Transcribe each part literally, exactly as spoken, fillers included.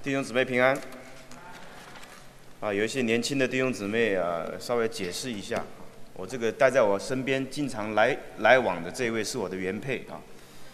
弟兄姊妹平安。啊，有一些年轻的弟兄姊妹啊，稍微解释一下，我这个带在我身边经常来来往的这位是我的原配啊，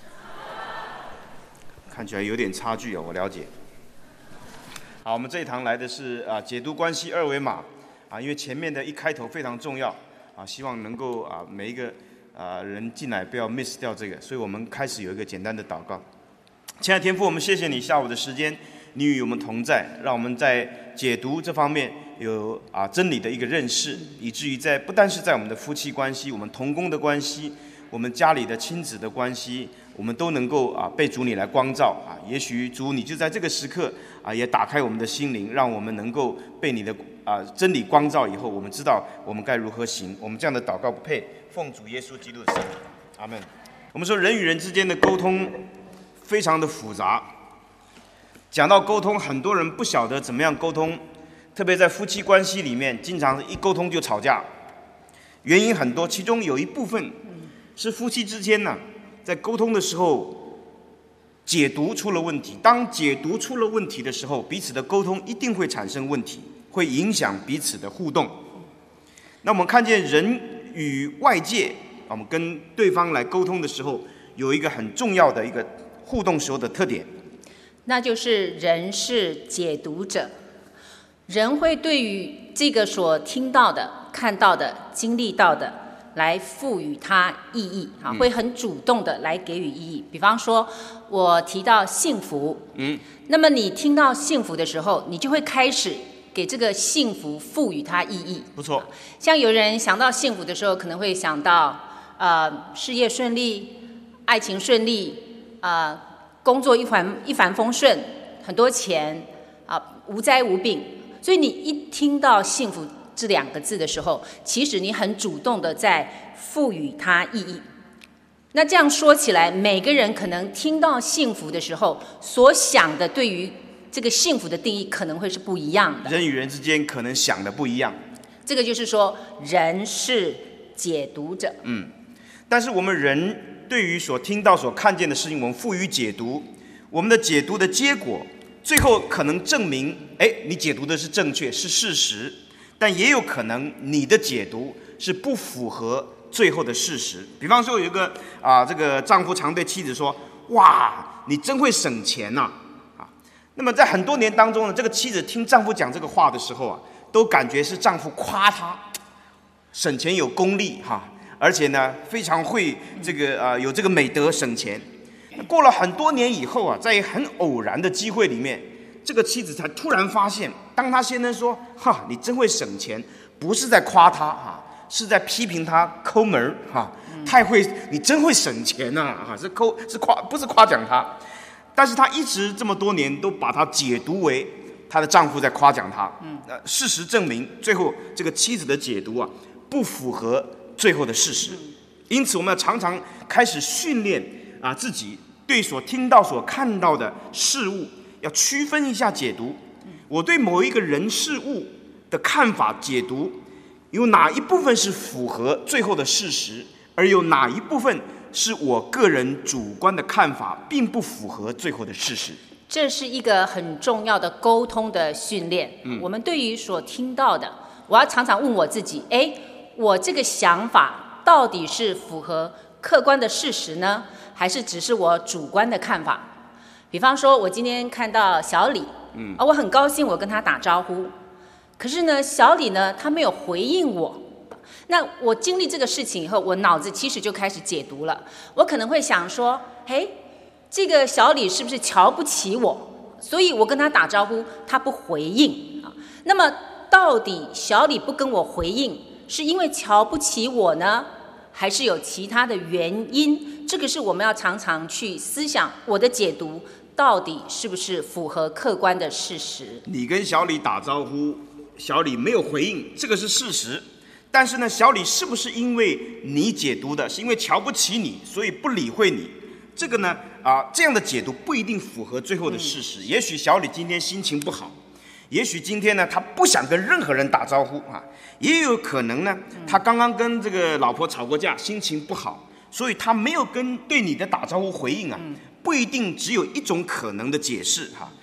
看起来有点差距啊，我了解。好，我们这一堂来的是啊解读关系二维码啊，因为前面的一开头非常重要啊，希望能够啊每一个啊人进来不要 miss 掉这个，所以我们开始有一个简单的祷告。亲爱的天父，我们谢谢你下午的时间，你与我们同在，让我们在解读这方面有啊真理的一个认识，以至于在不但是在我们的夫妻关系、我们同工的关系、我们家里的亲子的关系，我们都能够啊被主你来光照啊。也许主你就在这个时刻啊，也打开我们的心灵，让我们能够被你的啊真理光照以后，我们知道我们该如何行。我们这样的祷告不配，奉主耶稣基督的圣名，阿门。我们说人与人之间的沟通非常的复杂。讲到沟通，很多人不晓得怎么样沟通，特别在夫妻关系里面，经常一沟通就吵架。原因很多，其中有一部分是夫妻之间呢，在沟通的时候解读出了问题。当解读出了问题的时候，彼此的沟通一定会产生问题，会影响彼此的互动。那我们看见人与外界，我们跟对方来沟通的时候，有一个很重要的一个互动时候的特点， 那就是人是解读者。人会对于这个所听到的、看到的、经历到的，来赋予它意义啊，会很主动的来给予意义。比方说，我提到幸福，嗯，那么你听到幸福的时候，你就会开始给这个幸福赋予它意义。 不错。 像有人想到幸福的时候，可能会想到呃事业顺利、爱情顺利，呃工作一帆一帆风顺，很多钱啊、呃，无灾无病。所以你一听到幸福这两个字的时候，其实你很主动的在赋予它意义。那这样说起来，每个人可能听到幸福的时候，所想的对于这个幸福的定义可能会是不一样的。 人与人之间可能想的不一样。 这个就是说，人是解读者。 嗯，但是我们人对于所听到、所看见的事情，我们赋予解读，我们的解读的结果，最后可能证明，哎，你解读的是正确，是事实，但也有可能你的解读是不符合最后的事实。比方说，有一个啊，这个丈夫常对妻子说：“哇，你真会省钱呐！”啊，那么在很多年当中呢，这个妻子听丈夫讲这个话的时候啊，都感觉是丈夫夸她省钱有功力哈。而且呢，非常会这个呃有这个美德省钱。过了很多年以后啊，在很偶然的机会里面，这个妻子才突然发现，当她先生说“哈，你真会省钱”，不是在夸她哈，是在批评她抠门哈，太会，你真会省钱呐哈，是抠是夸，不是夸奖她。但是她一直这么多年都把她解读为她的丈夫在夸奖她。嗯，呃，事实证明，最后这个妻子的解读啊，不符合最后的事实。因此我们要常常开始训练啊自己对所听到所看到的事物要区分一下解读。我对某一个人事物的看法解读，有哪一部分是符合最后的事实，而有哪一部分是我个人主观的看法，并不符合最后的事实。 这是一个很重要的沟通的训练。嗯，我们对于所听到的，我要常常问我自己，哎，我这个想法到底是符合客观的事实呢，还是只是我主观的看法？比方说，我今天看到小李，嗯，啊，我很高兴，我跟他打招呼，可是呢，小李呢，他没有回应我。那我经历这个事情以后，我脑子其实就开始解读了。我可能会想说，嘿，这个小李是不是瞧不起我？所以我跟他打招呼，他不回应啊。那么，到底小李不跟我回应，是因为瞧不起我呢，还是有其他的原因？这个是我们要常常去思想，我的解读到底是不是符合客观的事实。 你跟小李打招呼，小李没有回应，这个是事实。但是呢，小李是不是因为你解读的，是因为瞧不起你，所以不理会你？这个呢，啊，这样的解读不一定符合最后的事实。嗯、也许小李今天心情不好。也许今天呢，他不想跟任何人打招呼啊，也有可能呢，他刚刚跟这个老婆吵过架，心情不好，所以他没有跟对你的打招呼回应啊，不一定只有一种可能的解释哈。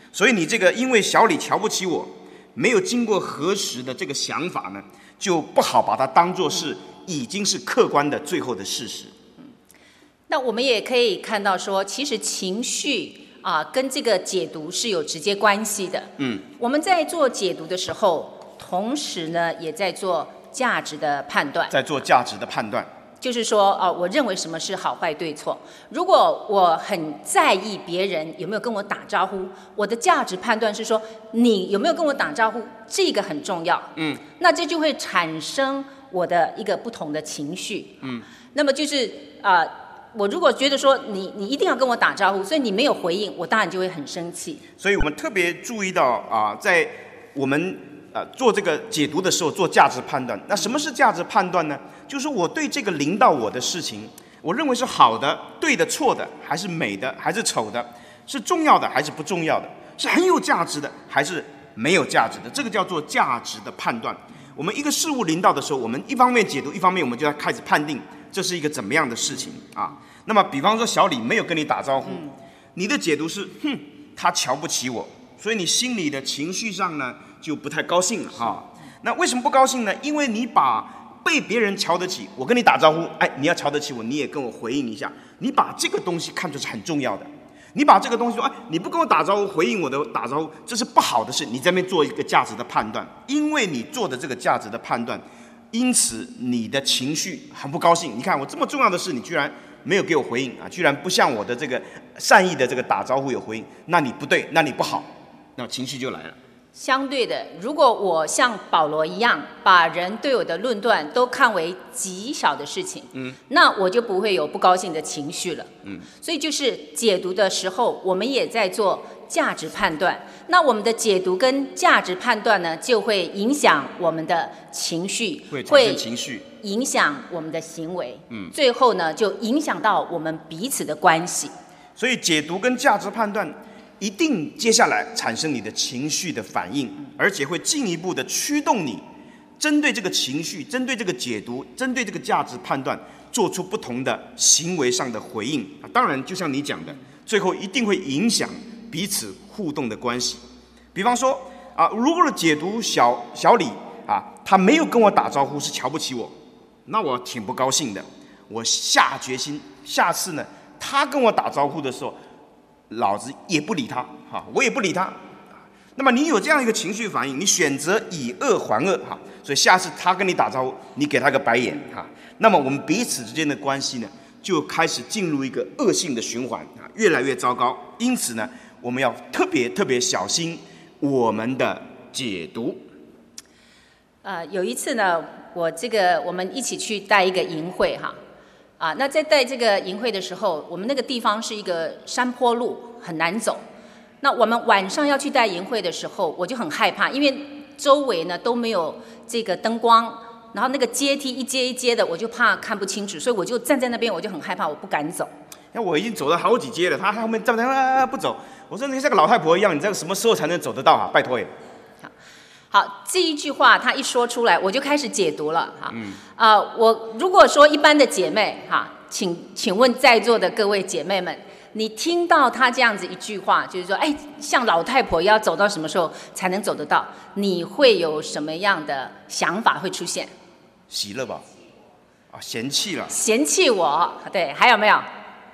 所以你这个因为小李瞧不起我，没有经过核实的这个想法呢，就不好把它当作是已经是客观的最后的事实。 那我们也可以看到说，其实情绪啊跟这个解读是有直接关系的。嗯，我们在做解读的时候，同时呢也在做价值的判断， 在做价值的判断。 就是说，哦，我认为什么是好坏对错。如果我很在意别人有没有跟我打招呼，我的价值判断是说，你有没有跟我打招呼，这个很重要。嗯，那这就会产生我的一个不同的情绪。嗯，那么就是啊、呃，我如果觉得说你你一定要跟我打招呼，所以你没有回应，我当然就会很生气。 所以我们特别注意到啊、呃，在我们呃做这个解读的时候，做价值判断。那什么是价值判断呢？就是我对这个临到我的事情，我认为是好的、对的、错的，还是美的，还是丑的，是重要的还是不重要的，是很有价值的还是没有价值的，这个叫做价值的判断。我们一个事物临到的时候，我们一方面解读，一方面我们就要开始判定这是一个怎么样的事情啊。那么比方说小李没有跟你打招呼，嗯、你的解读是哼，他瞧不起我，所以你心里的情绪上呢就不太高兴了啊。那为什么不高兴呢？因为你把被别人瞧得起，我跟你打招呼，哎，你要瞧得起我，你也跟我回应一下。你把这个东西看作是很重要的，你把这个东西说，哎，你不跟我打招呼，回应我的打招呼，这是不好的事。你在那边做一个价值的判断，因为你做的这个价值的判断，因此你的情绪很不高兴。你看我这么重要的事，你居然没有给我回应啊，居然不像我的这个善意的这个打招呼有回应，那你不对，那你不好，那情绪就来了。 相对的，如果我像保罗一样，把人对我的论断都看为极小的事情，嗯，那我就不会有不高兴的情绪了，嗯。所以就是解读的时候，我们也在做价值判断。那我们的解读跟价值判断呢，就会影响我们的情绪， 会产生情绪， 影响我们的行为，嗯，最后呢，就影响到我们彼此的关系。 所以解读跟价值判断一定接下来产生你的情绪的反应，而且会进一步的驱动你针对这个情绪，针对这个解读，针对这个价值判断做出不同的行为上的回应。当然就像你讲的，最后一定会影响彼此互动的关系。比方说啊，如果解读小小李啊，他没有跟我打招呼，是瞧不起我，那我挺不高兴的。我下决心下次呢，他跟我打招呼的时候，老子也不理他，哈，我也不理他。那么你有这样一个情绪反应，你选择以恶还恶，哈，所以下次他跟你打招呼，你给他个白眼，哈，那么我们彼此之间的关系呢，就开始进入一个恶性的循环，啊，越来越糟糕。因此呢，我们要特别特别小心我们的解读。 呃，有一次呢，我这个我们一起去带一个营会，哈。啊，那在带这个营会的时候，我们那个地方是一个山坡路，很难走。那我们晚上要去带营会的时候，我就很害怕，因为周围呢都没有这个灯光，然后那个阶梯一阶一阶的，我就怕看不清楚，所以我就站在那边，我就很害怕，我不敢走。 那我已经走了好几阶了，他后面站在那不走，我说你像个老太婆一样，你这个什么时候才能走得到啊？拜托耶！ 好，这一句话他一说出来，我就开始解读了哈。嗯。啊、呃，我如果说一般的姐妹哈，请请问在座的各位姐妹们，你听到他这样子一句话，就是说，哎，像老太婆要走到什么时候才能走得到？你会有什么样的想法会出现？ 喜乐吧，啊，嫌弃了。 嫌弃我，对，还有没有？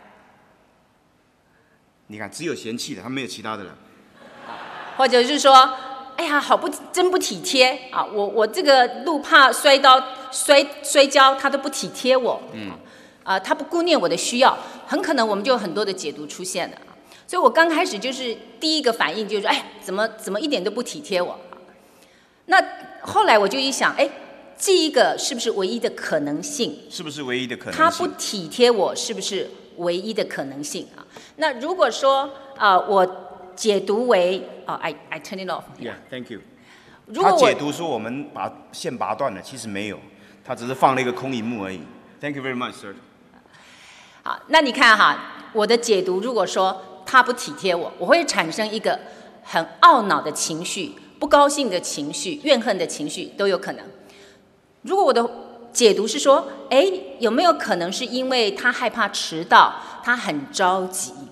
你看，只有嫌弃的，他没有其他的了。 或者是说，哎呀，好不真不体贴啊！我我这个路怕摔倒摔摔跤，他都不体贴我，嗯，啊，他不顾念我的需要，很可能我们就有很多的解读出现了。所以我刚开始就是第一个反应就是说，哎，怎么怎么一点都不体贴我？那后来我就一想，哎，这一个是不是唯一的可能性？ 是不是唯一的可能性？ 他不体贴我，是不是唯一的可能性啊？那如果说啊、呃，我解读为啊、哦、，I I turn it off. Yeah, thank you. 如果他解读说我们把线拔断了，其实没有，他只是放了一个空荧幕而已。Thank you very much, sir. 好，那你看哈，我的解读如果说他不体贴我，我会产生一个很懊恼的情绪、不高兴的情绪、怨恨的情绪都有可能。如果我的解读是说，哎，有没有可能是因为他害怕迟到，他很着急？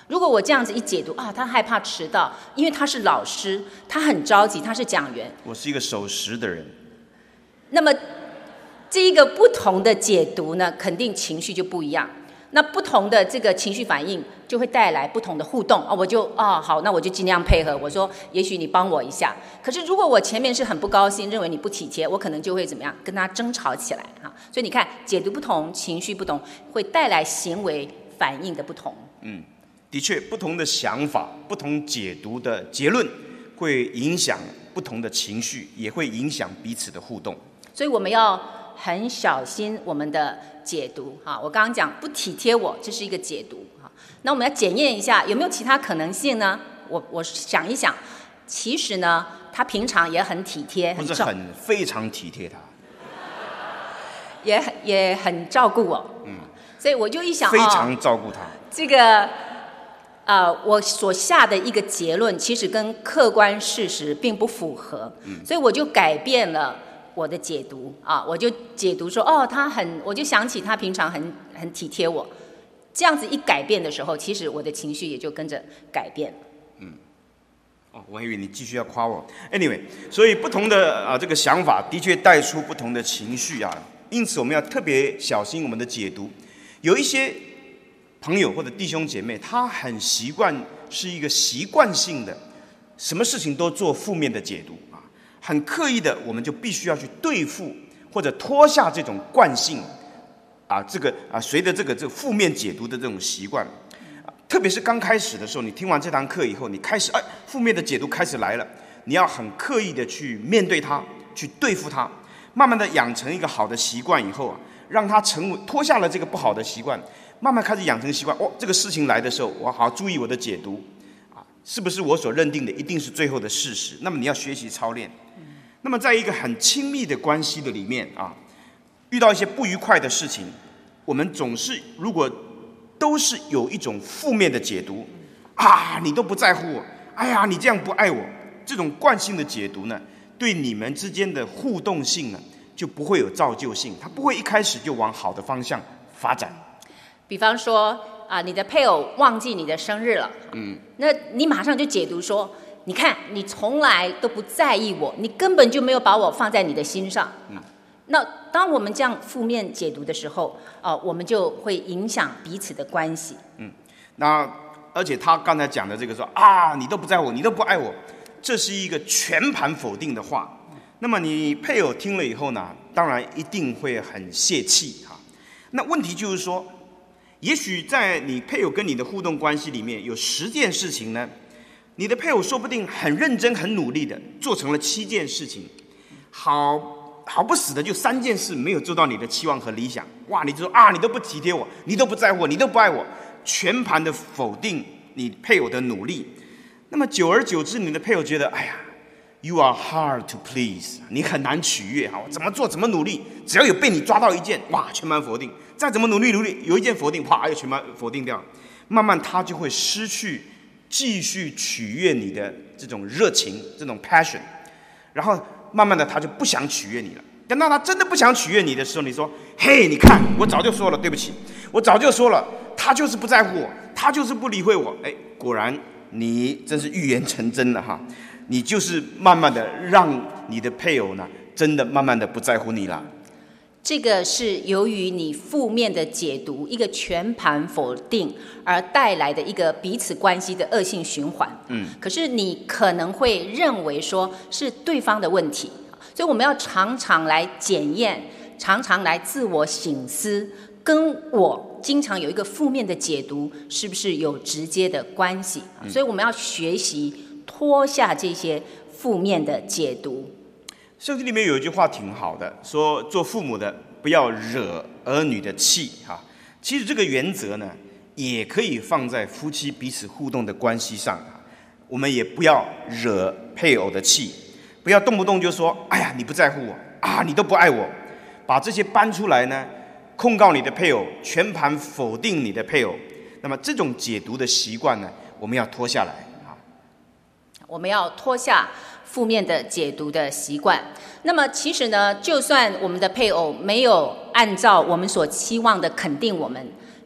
如果我这样子一解读啊，他害怕迟到，因为他是老师，他很着急，他是讲员， 我是一个守时的人。 那么这一个不同的解读呢，肯定情绪就不一样。那不同的这个情绪反应就会带来不同的互动啊，我就啊好，那我就尽量配合。我说，也许你帮我一下。可是如果我前面是很不高兴，认为你不体贴，我可能就会怎么样，跟他争吵起来啊。所以你看，解读不同，情绪不同，会带来行为反应的不同。 嗯，的确，不同的想法、不同解读的结论，会影响不同的情绪，也会影响彼此的互动。 所以我们要很小心我们的解读哈。我刚刚讲不体贴我，这是一个解读哈。那我们要检验一下有没有其他可能性呢？我我想一想，其实呢，他平常也很体贴， 或者很非常体贴他， 也也很照顾我。嗯，所以我就一想， 非常照顾他。哦、 这个呃，我所下的一个结论，其实跟客观事实并不符合。嗯，所以我就改变了我的解读啊，我就解读说，哦，他很，我就想起他平常很很体贴我，这样子一改变的时候，其实我的情绪也就跟着改变了。 嗯，哦，我还以为你继续要夸我。Anyway， 所以不同的啊这个想法的确带出不同的情绪啊，因此我们要特别小心我们的解读。有一些朋友或者弟兄姐妹，他很习惯是一个习惯性的，什么事情都做负面的解读。很刻意的，我们就必须要去对付或者脱下这种惯性，啊，这个啊，随着这个这个负面解读的这种习惯，啊，特别是刚开始的时候，你听完这堂课以后，你开始哎，负面的解读开始来了，你要很刻意的去面对它，去对付它，慢慢的养成一个好的习惯以后啊，让它成为脱下了这个不好的习惯，慢慢开始养成习惯。哦，这个事情来的时候，我好好注意我的解读，啊，是不是我所认定的一定是最后的事实？那么你要学习操练。那么，在一个很亲密的关系的里面啊，遇到一些不愉快的事情，我们总是如果都是有一种负面的解读，啊，你都不在乎我，哎呀，你这样不爱我，这种惯性的解读呢，对你们之间的互动性呢，就不会有造就性，它不会一开始就往好的方向发展。 比方说啊，你的配偶忘记你的生日了，嗯，那你马上就解读说，你看，你从来都不在意我，你根本就没有把我放在你的心上。嗯，那当我们这样负面解读的时候，啊、呃，我们就会影响彼此的关系。 嗯，那而且他刚才讲的这个说啊，你都不在乎，你都不爱我，这是一个全盘否定的话。那么你配偶听了以后呢，当然一定会很泄气哈。那问题就是说，也许在你配偶跟你的互动关系里面，有十件事情呢。你的配偶说不定很认真、很努力的做成了七件事情，好好不死的就三件事没有做到你的期望和理想。哇，你就说啊，你都不体贴我，你都不在乎我，你都不爱我，全盘的否定你配偶的努力。那么久而久之，你的配偶觉得，哎呀 ，you are hard to please， 你很难取悦哈，怎么做怎么努力，只要有被你抓到一件，哇，全盘否定；再怎么努力努力，有一件否定，啪，又全盘否定掉。慢慢他就会失去继续取悦你的这种热情，这种 passion， 然后慢慢的他就不想取悦你了。等到他真的不想取悦你的时候，你说：“嘿，你看，我早就说了，对不起，我早就说了，他就是不在乎我，他就是不理会我。”哎，果然你真是预言成真了哈！你就是慢慢的让你的配偶呢，真的慢慢的不在乎你了。 这个是由于你负面的解读，一个全盘否定而带来的一个彼此关系的恶性循环。嗯，可是你可能会认为说是对方的问题，所以我们要常常来检验，常常来自我省思，跟我经常有一个负面的解读是不是有直接的关系。嗯，所以我们要学习脱下这些负面的解读。 圣经里面有一句话挺好的，说做父母的不要惹儿女的气哈。其实这个原则呢，也可以放在夫妻彼此互动的关系上。我们也不要惹配偶的气，不要动不动就说：“哎呀，你不在乎我啊，你都不爱我。”把这些搬出来呢，控告你的配偶，全盘否定你的配偶。那么这种解读的习惯呢，我们要脱下来啊。 我们要脱下负面的解读的习惯。那么其实呢，就算我们的配偶没有按照我们所期望的肯定我们，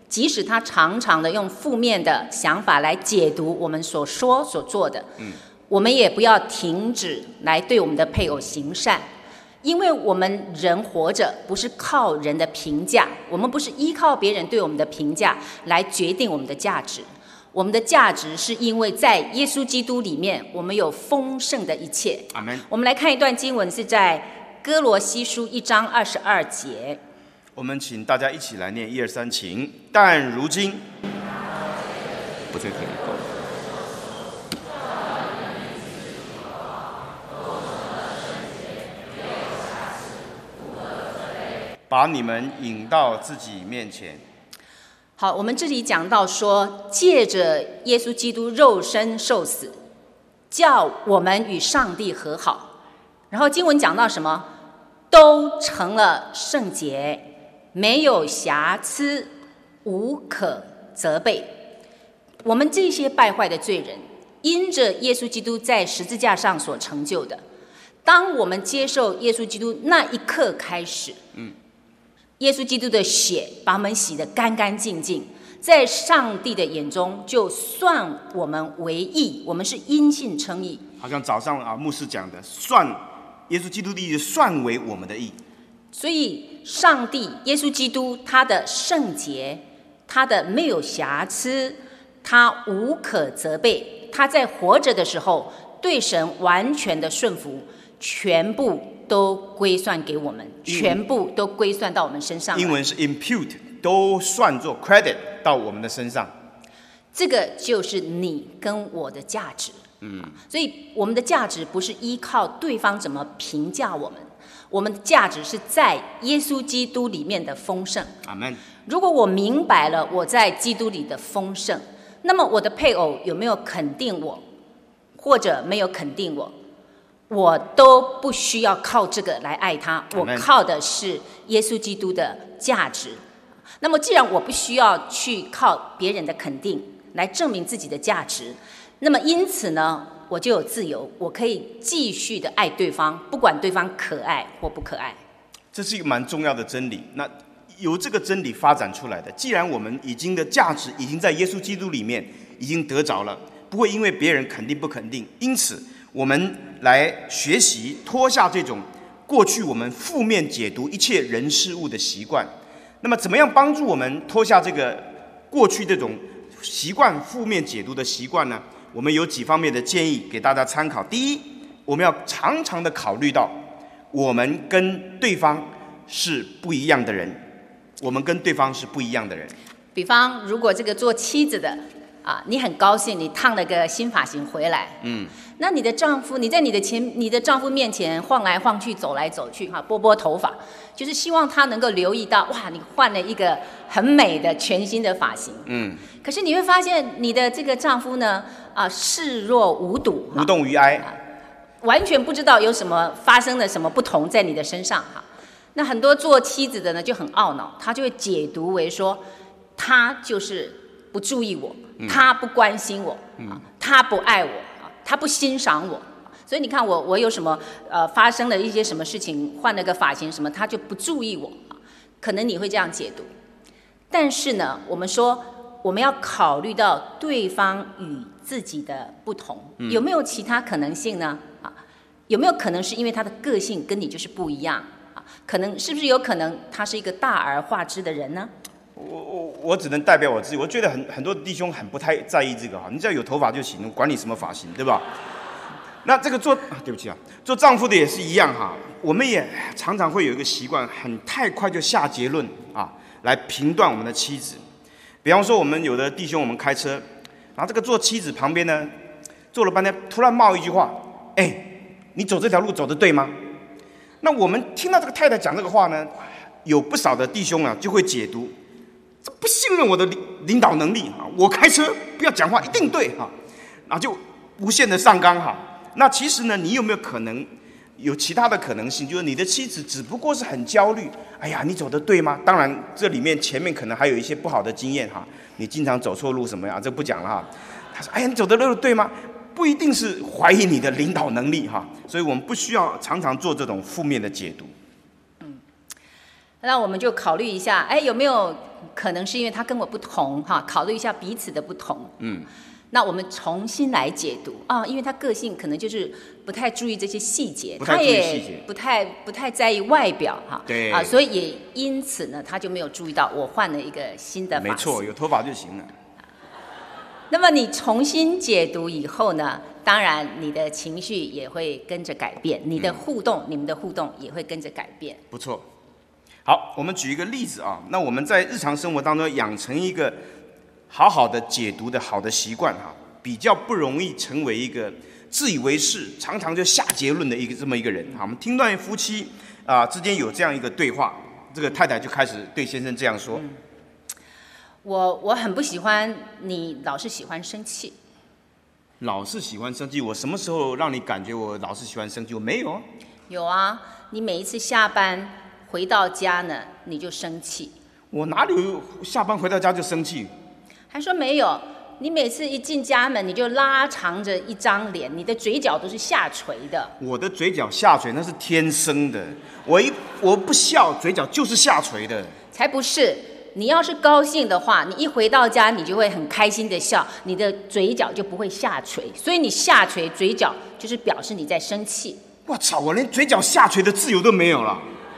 即使他常常的用负面的想法来解读我们所说所做的，嗯，我们也不要停止来对我们的配偶行善，因为我们人活着不是靠人的评价，我们不是依靠别人对我们的评价来决定我们的价值，我们的价值是因为在耶稣基督里面，我们有丰盛的一切。 阿们。 我们来看一段经文，是在哥罗西书一章二十二节。 我们请大家一起来念一二三，请。但如今，不再可以够。把你们引到自己面前。 好，我们这里讲到说，借着耶稣基督肉身受死，叫我们与上帝和好。然后经文讲到什么？都成了圣洁，没有瑕疵，无可责备。我们这些败坏的罪人，因着耶稣基督在十字架上所成就的，当我们接受耶稣基督那一刻开始，嗯，耶稣基督的血把我们洗得干干净净，在上帝的眼中就算我们为义，我们是因信称义。 好像早上啊牧师讲的，算耶稣基督的义算为我们的义。 所以上帝耶稣基督他的圣洁，他的没有瑕疵，他无可责备，他在活着的时候对神完全的顺服，全部都归算给我们，全部都归算到我们身上。 英文是 impute， 都算作 credit 到我们的身上。 这个就是你跟我的价值。嗯，所以我们的价值不是依靠对方怎么评价我们，我们的价值是在耶稣基督里面的丰盛。 阿们。 如果我明白了我在基督里的丰盛，那么我的配偶有没有肯定我，或者没有肯定我，我都不需要靠这个来爱他，我靠的是耶稣基督的价值。那么既然我不需要去靠别人的肯定来证明自己的价值，那么因此呢，我就有自由，我可以继续的爱对方，不管对方可爱或不可爱。 这是一个蛮重要的真理。那由这个真理发展出来的，既然我们已经的价值已经在耶稣基督里面已经得着了，不会因为别人肯定不肯定，因此我们来学习脱下这种过去我们负面解读一切人事物的习惯。那么怎么样帮助我们脱下这个过去这种习惯负面解读的习惯呢？我们有几方面的建议给大家参考。第一，我们要常常的考虑到我们跟对方是不一样的人，我们跟对方是不一样的人。 比方如果这个做妻子的啊，你很高兴你烫了个新发型回来，嗯，那你的丈夫，你在你的前你的丈夫面前晃来晃去走来走去哈，拨拨头发，就是希望他能够留意到，哇，你换了一个很美的全新的发型，嗯，可是你会发现你的这个丈夫呢，啊，视若无睹， 无动于衷，啊， 完全不知道有什么发生了什么不同在你的身上哈。那很多做妻子的呢就很懊恼，他就会解读为说，他就是不注意我，他不关心我，嗯，他不爱我，他不欣赏我。所以你看我我有什么呃发生了一些什么事情，换了个发型什么，他就不注意我，可能你会这样解读。但是呢，我们说我们要考虑到对方与自己的不同，嗯，有没有其他可能性呢？啊，有没有可能是因为他的个性跟你就是不一样啊？可能是不是有可能他是一个大而化之的人呢？ 我我我只能代表我自己，我觉得很很多弟兄很不太在意这个哈，你只要有头发就行，管你什么发型，对吧？那这个做啊，对不起啊，做丈夫的也是一样哈，我们也常常会有一个习惯，很太快就下结论啊，来评断我们的妻子。比方说，我们有的弟兄，我们开车，然后这个坐妻子旁边呢，坐了半天，突然冒一句话，哎，你走这条路走得对吗？那我们听到这个太太讲这个话呢，有不少的弟兄啊，就会解读，这不信任我的领领导能力啊，我开车不要讲话一定对哈，然后就无限的上纲哈。那其实呢，你有没有可能有其他的可能性？就是你的妻子只不过是很焦虑，哎呀，你走得对吗？当然，这里面前面可能还有一些不好的经验哈，你经常走错路什么呀，这不讲了哈。他说，哎呀，你走的路对吗？不一定是怀疑你的领导能力哈，所以我们不需要常常做这种负面的解读。 嗯，那我们就考虑一下，哎，有没有可能是因为他跟我不同哈，考虑一下彼此的不同。 嗯， 那我们重新来解读啊，因为他个性可能就是不太注意这些细节， 不太注意细节， 他也不太不太在意外表哈。 对啊，所以也因此呢，他就没有注意到我换了一个新的发型。 没错，有头发就行了。 那么你重新解读以后呢，当然你的情绪也会跟着改变，你的互动、嗯、你们的互动也会跟着改变。 不错。好，我们举一个例子啊，那我们在日常生活当中养成一个好好的解读的好的习惯哈，比较不容易成为一个自以为是、常常就下结论的一个这么一个人。好，我们听段夫妻啊、呃、之间有这样一个对话，这个太太就开始对先生这样说。嗯， 我我很不喜欢你老是喜欢生气。 老是喜欢生气？我什么时候让你感觉我老是喜欢生气？我没有啊。 有啊，你每一次下班回到家呢，你就生气。 我哪里有下班回到家就生气？ 还说没有，你每次一进家门，你就拉长着一张脸，你的嘴角都是下垂的。 我的嘴角下垂那是天生的，我一我不笑，嘴角就是下垂的。 才不是。你要是高兴的话，你一回到家，你就会很开心的笑，你的嘴角就不会下垂。所以你下垂嘴角，就是表示你在生气。 我操！我连嘴角下垂的自由都没有了。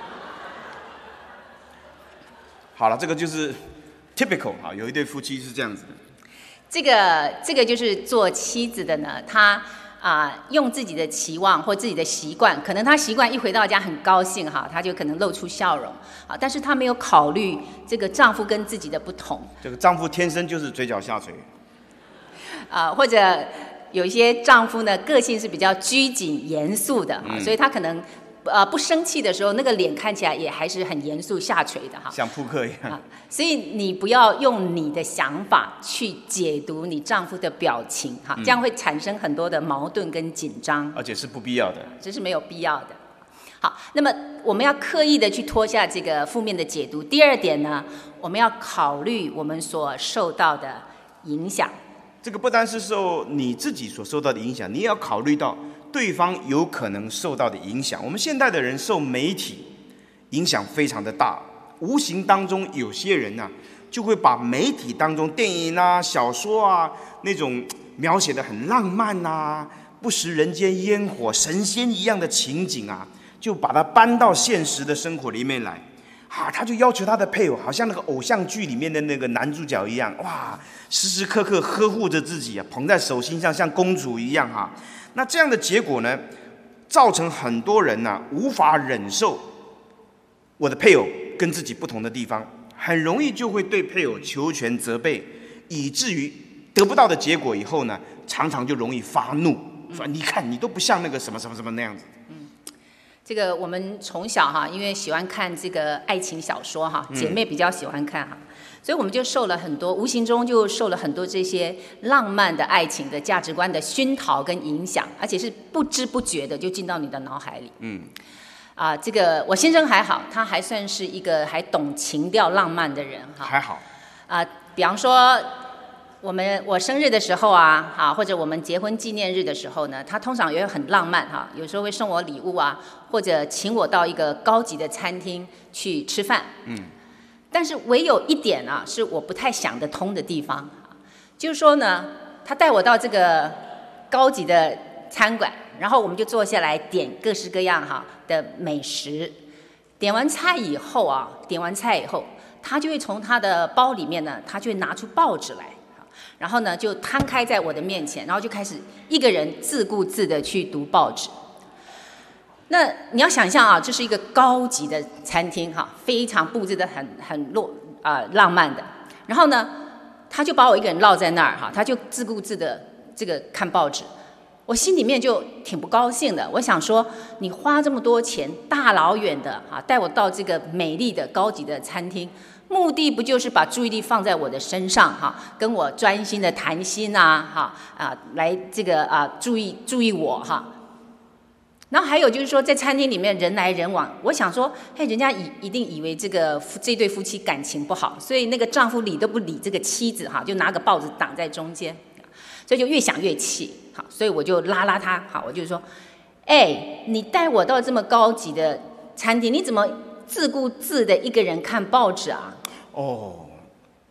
好了，这个就是 typical 啊，有一对夫妻是这样子的。 这个这个就是做妻子的呢，他啊、呃、用自己的期望或自己的习惯，可能他习惯一回到家很高兴哈，他就可能露出笑容啊，但是他没有考虑这个丈夫跟自己的不同。 这个丈夫天生就是嘴角下垂， 啊、呃，或者有一些丈夫呢，个性是比较拘谨严肃的、嗯、所以他可能呃不生气的时候，那个脸看起来也还是很严肃下垂的哈， 像扑克一样、啊。 所以你不要用你的想法去解读你丈夫的表情哈，这样会产生很多的矛盾跟紧张， 而且是不必要的， 这是没有必要的。好，那么我们要刻意的去脱下这个负面的解读。第二点呢，我们要考虑我们所受到的影响。 这个不单是受你自己所受到的影响，你也要考虑到对方有可能受到的影响。我们现代的人受媒体影响非常的大，无形当中有些人呢、啊，就会把媒体当中电影啊、小说啊那种描写的很浪漫啊、不食人间烟火、神仙一样的情景啊，就把它搬到现实的生活里面来。啊，他就要求他的配偶，好像那个偶像剧里面的那个男主角一样，哇，时时刻刻呵护着自己啊，捧在手心上，像公主一样哈、啊。那这样的结果呢，造成很多人呢、啊、无法忍受我的配偶跟自己不同的地方，很容易就会对配偶求全责备，以至于得不到的结果以后呢，常常就容易发怒，说你看你都不像那个什么什么什么那样子。 这个我们从小哈，因为喜欢看这个爱情小说哈，姐妹比较喜欢看哈，所以我们就受了很多，无形中就受了很多这些浪漫的爱情的价值观的熏陶跟影响，而且是不知不觉的就进到你的脑海里。嗯，啊，这个我先生还好，他还算是一个还懂情调浪漫的人哈。 还好。 啊，比方说。我们我生日的时候啊，啊或者我们结婚纪念日的时候呢，他通常也会很浪漫哈，有时候会送我礼物啊，或者请我到一个高级的餐厅去吃饭。嗯，但是唯有一点啊，是我不太想得通的地方，就是说呢，他带我到这个高级的餐馆，然后我们就坐下来点各式各样哈的美食，点完菜以后啊，点完菜以后，他就会从他的包里面呢，他就会拿出报纸来。然后呢，就摊开在我的面前，然后就开始一个人自顾自的去读报纸。那你要想象啊，这是一个高级的餐厅哈，非常布置的很很落啊、呃、浪漫的。然后呢，他就把我一个人落在那儿哈，他就自顾自的这个看报纸。我心里面就挺不高兴的，我想说，你花这么多钱，大老远的哈，带我到这个美丽的高级的餐厅。目的不就是把注意力放在我的身上哈，跟我专心的谈心啊哈啊，来这个啊注意注意我哈。然后还有就是说，在餐厅里面人来人往，我想说，嘿，人家以一定以为这个这对夫妻感情不好，所以那个丈夫理都不理这个妻子哈，就拿个报纸挡在中间，所以就越想越气，好，所以我就拉拉他，好，我就说，哎，你带我到这么高级的餐厅，你怎么自顾自的一个人看报纸啊？ 哦，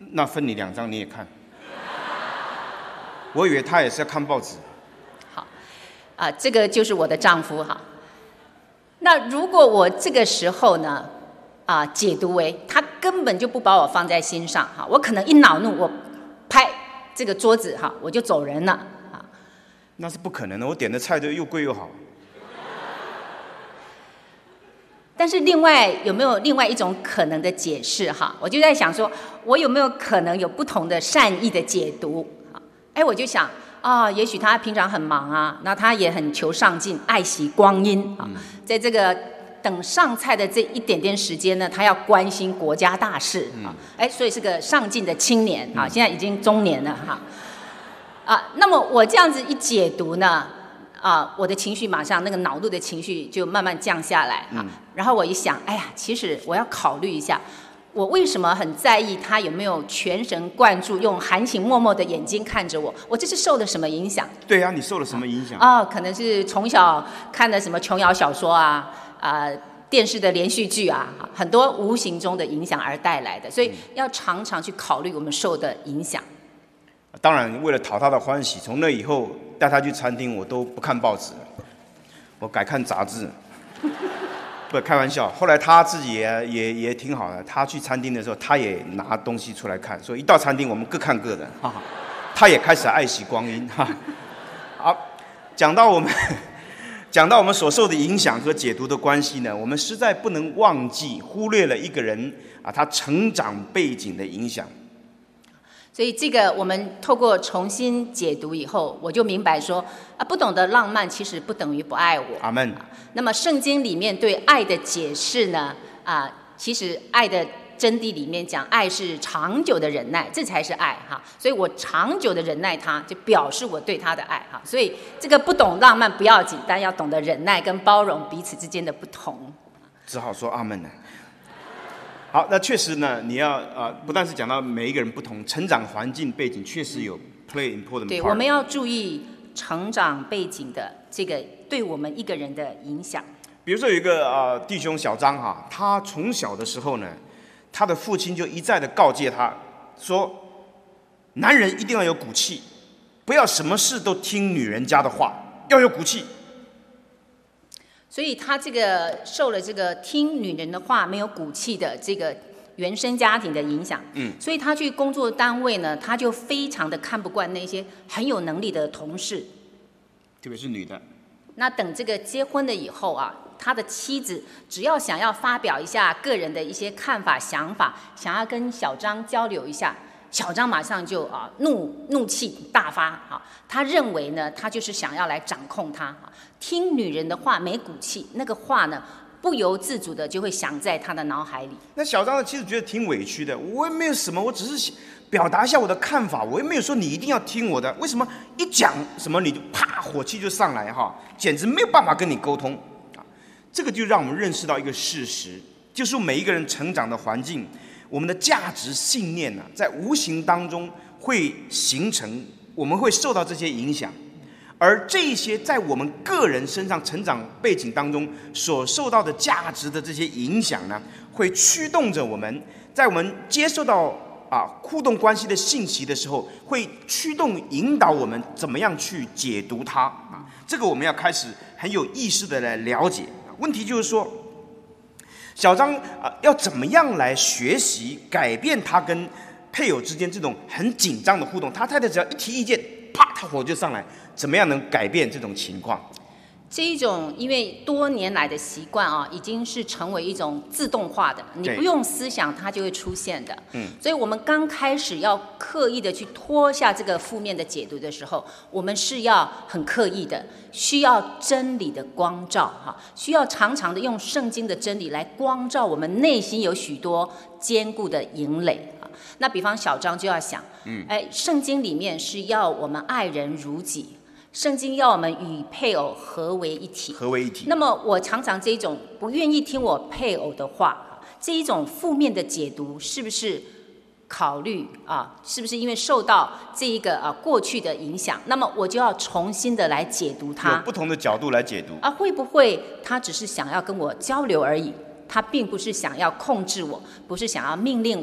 那分你两张你也看。我以为他也是要看报纸。 好，啊、呃，这个就是我的丈夫哈。那如果我这个时候呢，啊、呃，解读为他根本就不把我放在心上哈，我可能一恼怒，我拍这个桌子哈，我就走人了啊。 那是不可能的，我点的菜都又贵又好。 但是另外有没有另外一种可能的解释哈？我就在想说，我有没有可能有不同的善意的解读？哎，我就想啊，也许他平常很忙啊，那他也很求上进，爱惜光阴啊，在这个等上菜的这一点点时间呢，他要关心国家大事啊，哎，所以是个上进的青年啊，现在已经中年了哈。啊，那么我这样子一解读呢，啊，我的情绪马上那个恼怒的情绪就慢慢降下来啊，然后我一想，哎呀，其实我要考虑一下。我为什么很在意他有没有全神贯注，用含情脉脉的眼睛看着我？我这是受了什么影响？ 对啊，你受了什么影响？ 哦，可能是从小看的什么琼瑶小说啊，啊、呃，电视的连续剧啊，很多无形中的影响而带来的，所以要常常去考虑我们受的影响。 当然，为了讨他的欢喜，从那以后带他去餐厅，我都不看报纸了，我改看杂志。不开玩笑，后来他自己也也也挺好的。他去餐厅的时候，他也拿东西出来看，所以一到餐厅我们各看各的。哈哈，他也开始爱惜光阴。哈，好，讲到我们讲到我们所受的影响和解读的关系呢，我们实在不能忘记忽略了一个人啊他成长背景的影响。 所以这个我们透过重新解读以后，我就明白说啊，不懂得浪漫其实不等于不爱我。 阿们。 那么圣经里面对爱的解释呢，啊，其实爱的真谛里面讲，爱是长久的忍耐，这才是爱哈。所以我长久的忍耐他，就表示我对他的爱哈。所以这个不懂浪漫不要紧，但要懂得忍耐跟包容彼此之间的不同。 只好说阿们了。好，那确实呢，你要呃，不但是讲到每一个人不同成长环境背景，确实有 play important part。 对，我们要注意成长背景的这个对我们一个人的影响。 比如说有一个呃弟兄小张哈，他从小的时候呢，他的父亲就一再的告诫他说，男人一定要有骨气，不要什么事都听女人家的话，要有骨气。 所以他这个受了这个听女人的话没有骨气的这个原生家庭的影响，嗯，所以他去工作单位呢，他就非常的看不惯那些很有能力的同事， 特别是女的。 那等这个结婚了以后啊，他的妻子只要想要发表一下个人的一些看法想法，想要跟小张交流一下，小张马上就啊怒怒气大发啊，他认为呢，他就是想要来掌控他啊，听女人的话没骨气，那个话呢不由自主的就会想在他的脑海里。 那小张的妻子觉得挺委屈的，我也没有什么，我只是表达一下我的看法，我也没有说你一定要听我的，为什么一讲什么你就啪火气就上来哈，简直没有办法跟你沟通啊！这个就让我们认识到一个事实，就是每一个人成长的环境，我们的价值信念呢、啊，在无形当中会形成，我们会受到这些影响，而这些在我们个人身上成长背景当中所受到的价值的这些影响呢，会驱动着我们，在我们接受到啊互动关系的信息的时候，会驱动引导我们怎么样去解读它啊。这个我们要开始很有意识的来了解。问题就是说，小张啊要怎么样来学习改变他跟配偶之间这种很紧张的互动？他太太只要一提意见，啪，他火就上来。怎么样能改变这种情况？ 这一种因为多年来的习惯啊，已经是成为一种自动化的，你不用思想它就会出现的。嗯，所以我们刚开始要刻意的去脱下这个负面的解读的时候，我们是要很刻意的，需要真理的光照哈，需要常常的用圣经的真理来光照我们内心有许多坚固的营垒啊。那比方小张就要想，嗯，哎，圣经里面是要我们爱人如己。圣经要我们与配偶合为一体， 合为一体。 那么我常常这种不愿意听我配偶的话，这一种负面的解读，是不是考虑啊？是不是因为受到这一个啊过去的影响？那么我就要重新的来解读它， 有不同的角度来解读啊？会不会他只是想要跟我交流而已？他并不是想要控制我，不是想要命令我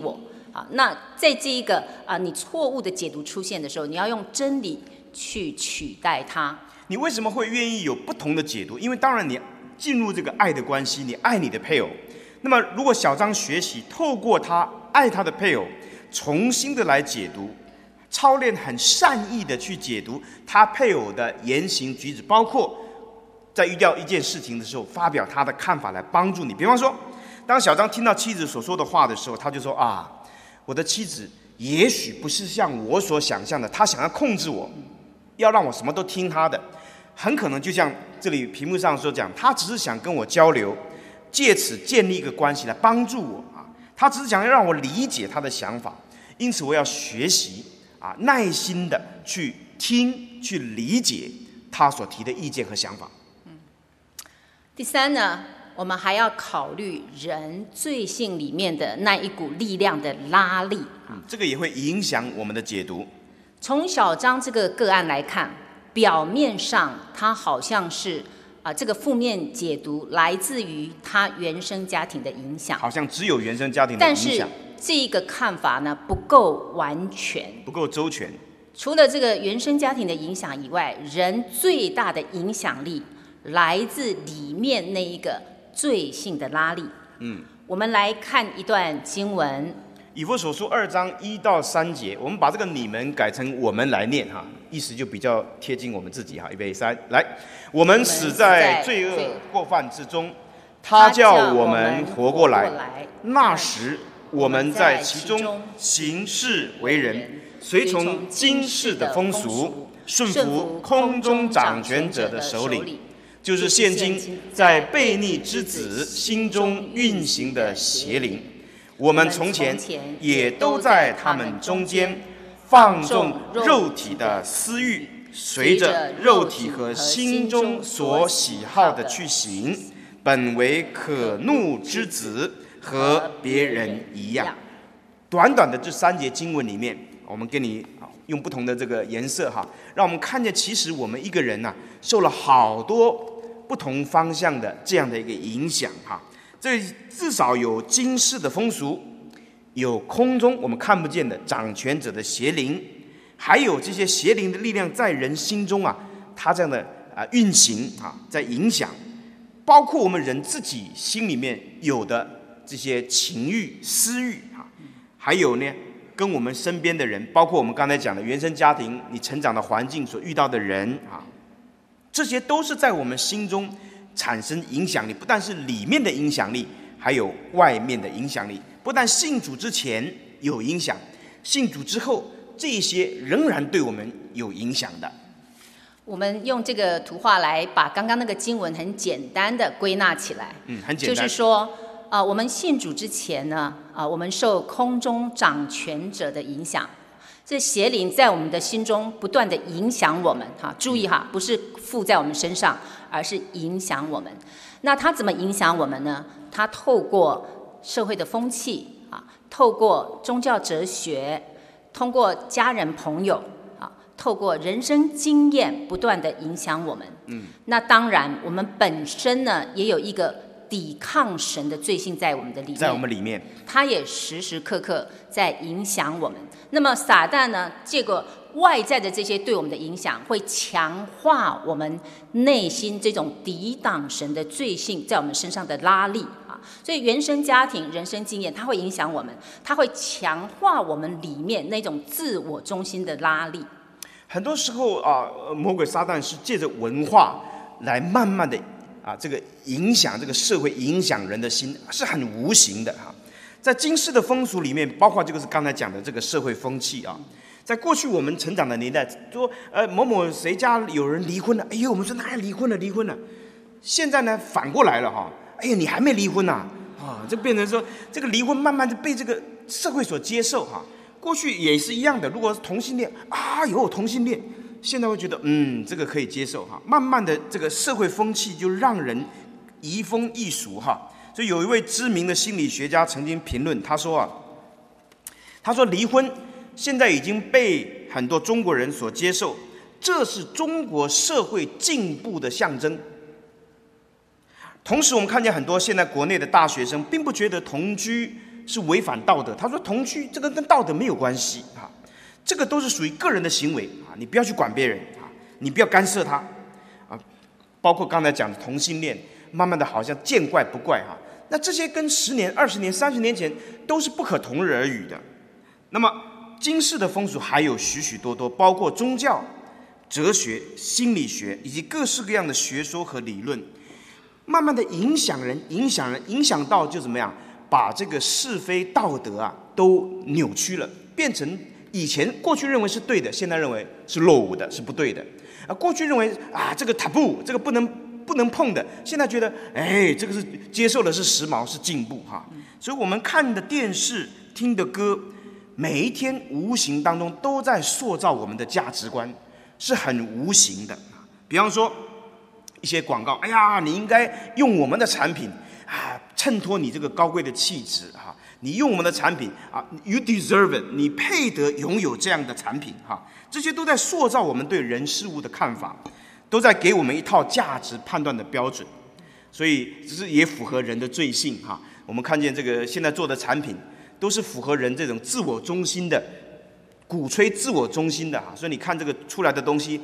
啊，那在这一个啊你错误的解读出现的时候，你要用真理去取代它。 你为什么会愿意有不同的解读？因为当然你进入这个爱的关系，你爱你的配偶。那么如果小张学习透过他爱他的配偶，重新的来解读，操练很善意的去解读他配偶的言行举止，包括在遇到一件事情的时候发表他的看法来帮助你。比方说，当小张听到妻子所说的话的时候，他就说啊，我的妻子也许不是像我所想象的，她想要控制我，要让我什么都听她的，很可能就像这里屏幕上所讲，她只是想跟我交流，借此建立一个关系来帮助我啊，她只是想要让我理解她的想法，因此我要学习啊，耐心的去听、去理解她所提的意见和想法。 嗯，第三呢，我们还要考虑人罪性里面的那一股力量的拉力， 嗯，这个也会影响我们的解读。 从小张这个个案来看，表面上他好像是啊、呃，这个负面解读来自于他原生家庭的影响， 好像只有原生家庭的影响。 但是这一个看法呢不够完全， 不够周全。 除了这个原生家庭的影响以外，人最大的影响力来自里面那一个罪性的拉力。 嗯， 我们来看一段经文， 以弗所书二章一到三节，我们把这个你们改成我们来念哈，意思就比较贴近我们自己哈。预备三，来，我们死在罪恶过犯之中，他叫我们活过来。那时我们在其中行事为人，随从今世的风俗，顺服空中掌权者的首领，就是现今在悖逆之子心中运行的邪灵。我们从前也都在他们中间放纵肉体的私欲，随着肉体和心中所喜好的去行，本为可怒之子，和别人一样。短短的这三节经文里面，我们给你用不同的这个颜色哈，让我们看见其实我们一个人呐、啊，受了好多不同方向的这样的一个影响哈。这至少有今世的风俗，有空中我们看不见的掌权者的邪灵，还有这些邪灵的力量在人心中啊，它这样的啊运行啊，在影响，包括我们人自己心里面有的这些情欲、私欲啊，还有呢，跟我们身边的人，包括我们刚才讲的原生家庭、你成长的环境所遇到的人啊，这些都是在我们心中产生影响力，不但是里面的影响力，还有外面的影响力。不但信主之前有影响，信主之后，这些仍然对我们有影响的。 我们用这个图画来把刚刚那个经文很简单的归纳起来。 嗯，很简单。 就是说，啊、呃，我们信主之前呢，啊、呃，我们受空中掌权者的影响。这邪灵在我们的心中不断的影响我们，哈，注意哈，不是附在我们身上，而是影响我们。那它怎么影响我们呢？它透过社会的风气啊，透过宗教哲学，通过家人朋友啊，透过人生经验，不断的影响我们。嗯，那当然，我们本身呢，也有一个抵抗神的罪性在我们的里面， 在我们里面， 它也时时刻刻在影响我们。那么撒旦呢，借过外在的这些对我们的影响，会强化我们内心这种抵挡神的罪性在我们身上的拉力啊。所以原生家庭、人生经验，它会影响我们，它会强化我们里面那种自我中心的拉力。 很多时候啊，魔鬼撒旦是借着文化来慢慢的啊，这个影响这个社会，影响人的心，是很无形的哈。在今世的风俗里面，包括这个是刚才讲的这个社会风气啊。在过去我们成长的年代，说呃某某谁家有人离婚了，哎呦，我们说哪离婚了离婚了。现在呢反过来了哈，哎呀你还没离婚呐啊，这变成说这个离婚慢慢的被这个社会所接受哈。过去也是一样的，如果是同性恋啊，有同性恋，现在会觉得嗯这个可以接受哈。慢慢的这个社会风气就让人移风易俗哈。所以有一位知名的心理学家曾经评论，他说啊，他说离婚现在已经被很多中国人所接受，这是中国社会进步的象征。同时我们看见很多现在国内的大学生并不觉得同居是违反道德。他说同居这个跟道德没有关系啊，这个都是属于个人的行为啊，你不要去管别人啊，你不要干涉他啊。包括刚才讲的同性恋，慢慢的好像见怪不怪哈、啊。那这些跟十年、二十年、三十年前都是不可同日而语的。那么今世的风俗还有许许多多，包括宗教、哲学、心理学以及各式各样的学说和理论，慢慢的影响人，影响人，影响到就怎么样，把这个是非道德啊都扭曲了，变成以前过去认为是对的，现在认为是落伍的，是不对的。啊，过去认为啊这个 taboo， 这个不能不能碰的，现在觉得哎这个是接受的是时髦，是进步哈。所以我们看的电视、听的歌，每一天无形当中都在塑造我们的价值观，是很无形的。比方说一些广告，哎呀，你应该用我们的产品啊，衬托你这个高贵的气质啊，你用我们的产品啊 ，you deserve it， 你配得拥有这样的产品哈。这些都在塑造我们对人事物的看法，都在给我们一套价值判断的标准，所以这是也符合人的罪性哈。我们看见这个现在做的产品，都是符合人这种自我中心的，鼓吹自我中心的哈。所以你看这个出来的东西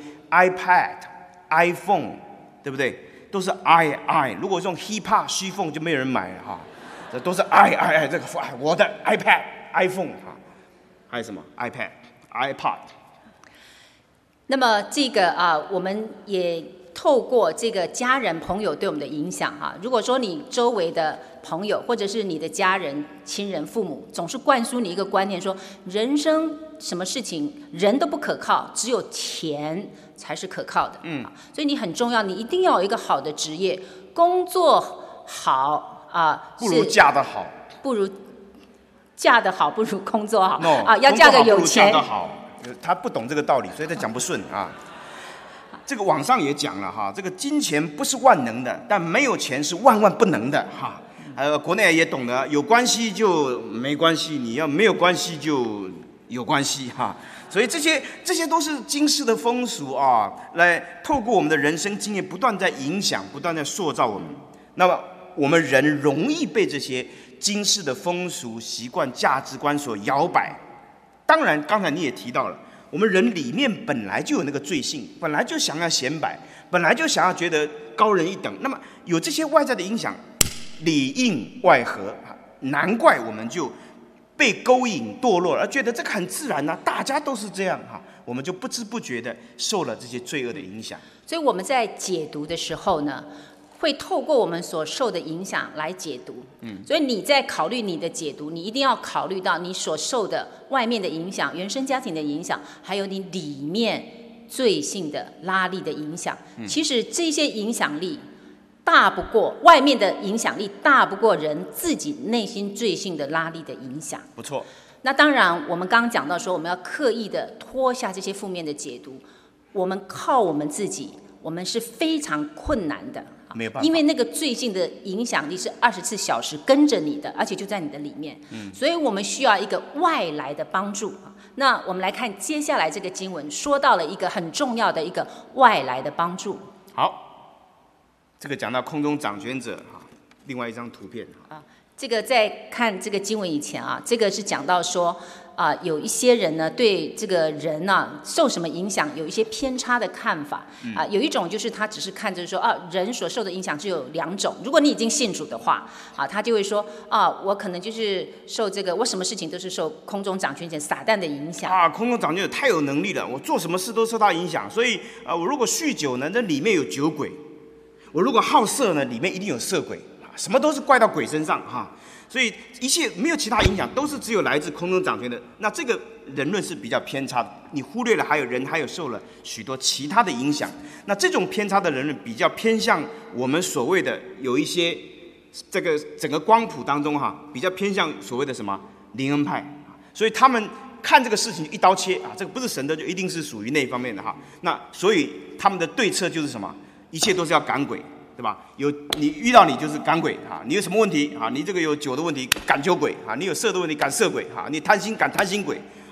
，iPad、iPhone， 对不对？都是 I I。如果用 Hip Hop、西凤就没有人买了哈。这都是 I I I 这个我的 iPad、iPhone 哈，还有什么 iPad、iPod。 那么这个啊，我们也透过这个家人朋友对我们的影响哈、啊，如果说你周围的朋友或者是你的家人、亲人、父母总是灌输你一个观念，说人生什么事情人都不可靠，只有钱才是可靠的。嗯，所以你很重要，你一定要有一个好的职业，工作好啊， 不如嫁得好， 不如嫁得好，不如工作好。 No, 啊，要嫁个有钱。 嫁得好。他不懂这个道理，所以他讲不顺啊。这个网上也讲了哈，这个金钱不是万能的，但没有钱是万万不能的哈。还有国内也懂得，有关系就没关系，你要没有关系就有关系哈。所以这些这些都是今世的风俗啊，来透过我们的人生经验不断在影响，不断在塑造我们。那么我们人容易被这些今世的风俗习惯、价值观所摇摆。当然，刚才你也提到了，我们人里面本来就有那个罪性，本来就想要显摆，本来就想要觉得高人一等。那么有这些外在的影响，里应外合，难怪我们就被勾引堕落，而觉得这个很自然啊，大家都是这样哈，我们就不知不觉的受了这些罪恶的影响。 所以我们在解读的时候呢，会透过我们所受的影响来解读。嗯，所以你在考虑你的解读，你一定要考虑到你所受的外面的影响、原生家庭的影响，还有你里面罪性的拉力的影响。嗯、其实这些影响力大不过外面的影响力，大不过人自己内心罪性的拉力的影响。 不错。 那当然，我们刚刚讲到说，我们要刻意的脱下这些负面的解读，我们靠我们自己，我们是非常困难的。 没有办法， 因为那个罪性的影响力是二十四小时跟着你的，而且就在你的里面。嗯，所以我们需要一个外来的帮助。那我们来看接下来这个经文，说到了一个很重要的一个外来的帮助。 好，这个讲到空中掌权者哈，另外一张图片啊，这个在看这个经文以前啊，这个是讲到说。啊、呃，有一些人呢，对这个人呢、啊、受什么影响，有一些偏差的看法。啊、呃，有一种就是他只是看着说，啊，人所受的影响只有两种。如果你已经信主的话，啊，他就会说，啊，我可能就是受这个，我什么事情都是受空中掌权者撒旦的影响。 啊，空中掌权者太有能力了，我做什么事都受他影响。所以，啊、呃，我如果酗酒呢，那里面有酒鬼；我如果好色呢，里面一定有色鬼。什么都是怪到鬼身上哈。所以一切没有其他影响，都是只有来自空中掌权的。那这个人论是比较偏差的，你忽略了还有人还有受了许多其他的影响。那这种偏差的人论比较偏向我们所谓的有一些这个整个光谱当中哈，比较偏向所谓的什么灵恩派。所以他们看这个事情一刀切啊，这个不是神的就一定是属于那一方面的哈。那所以他们的对策就是什么？一切都是要赶鬼。对吧？有你遇到你就是赶鬼啊！你有什么问题啊？你这个有酒的问题赶酒鬼啊！你有色的问题赶色鬼啊！你贪心赶贪心鬼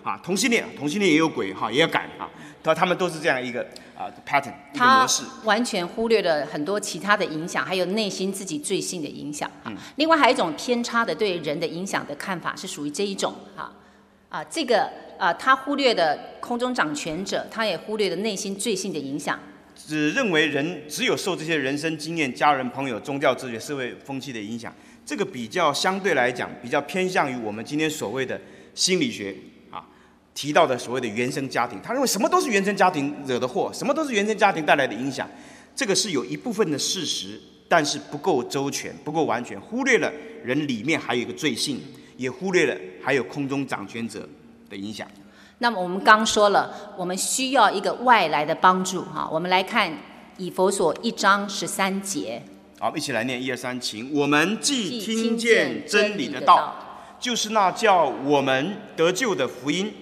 啊，同性恋同性恋也有鬼哈，也要改啊，他他们都是这样一个啊 pattern 一个模式， 完全忽略了很多其他的影响，还有内心自己罪性的影响。 嗯， 另外还有一种偏差的对人的影响的看法是属于这一种哈啊，这个啊他忽略了空中掌权者，他也忽略了内心罪性的影响。 只认为人只有受这些人生经验、家人、朋友、宗教哲学、社会风气的影响，这个比较相对来讲比较偏向于我们今天所谓的心理学啊提到的所谓的原生家庭。他认为什么都是原生家庭惹的祸，什么都是原生家庭带来的影响。这个是有一部分的事实，但是不够周全、不够完全，忽略了人里面还有一个罪性，也忽略了还有空中掌权者的影响。 那么我们刚说了，我们需要一个外来的帮助哈。我们来看以弗所一章十三节。 好，一起来念一二三，请。我们既听见真理的道，就是那叫我们得救的福音，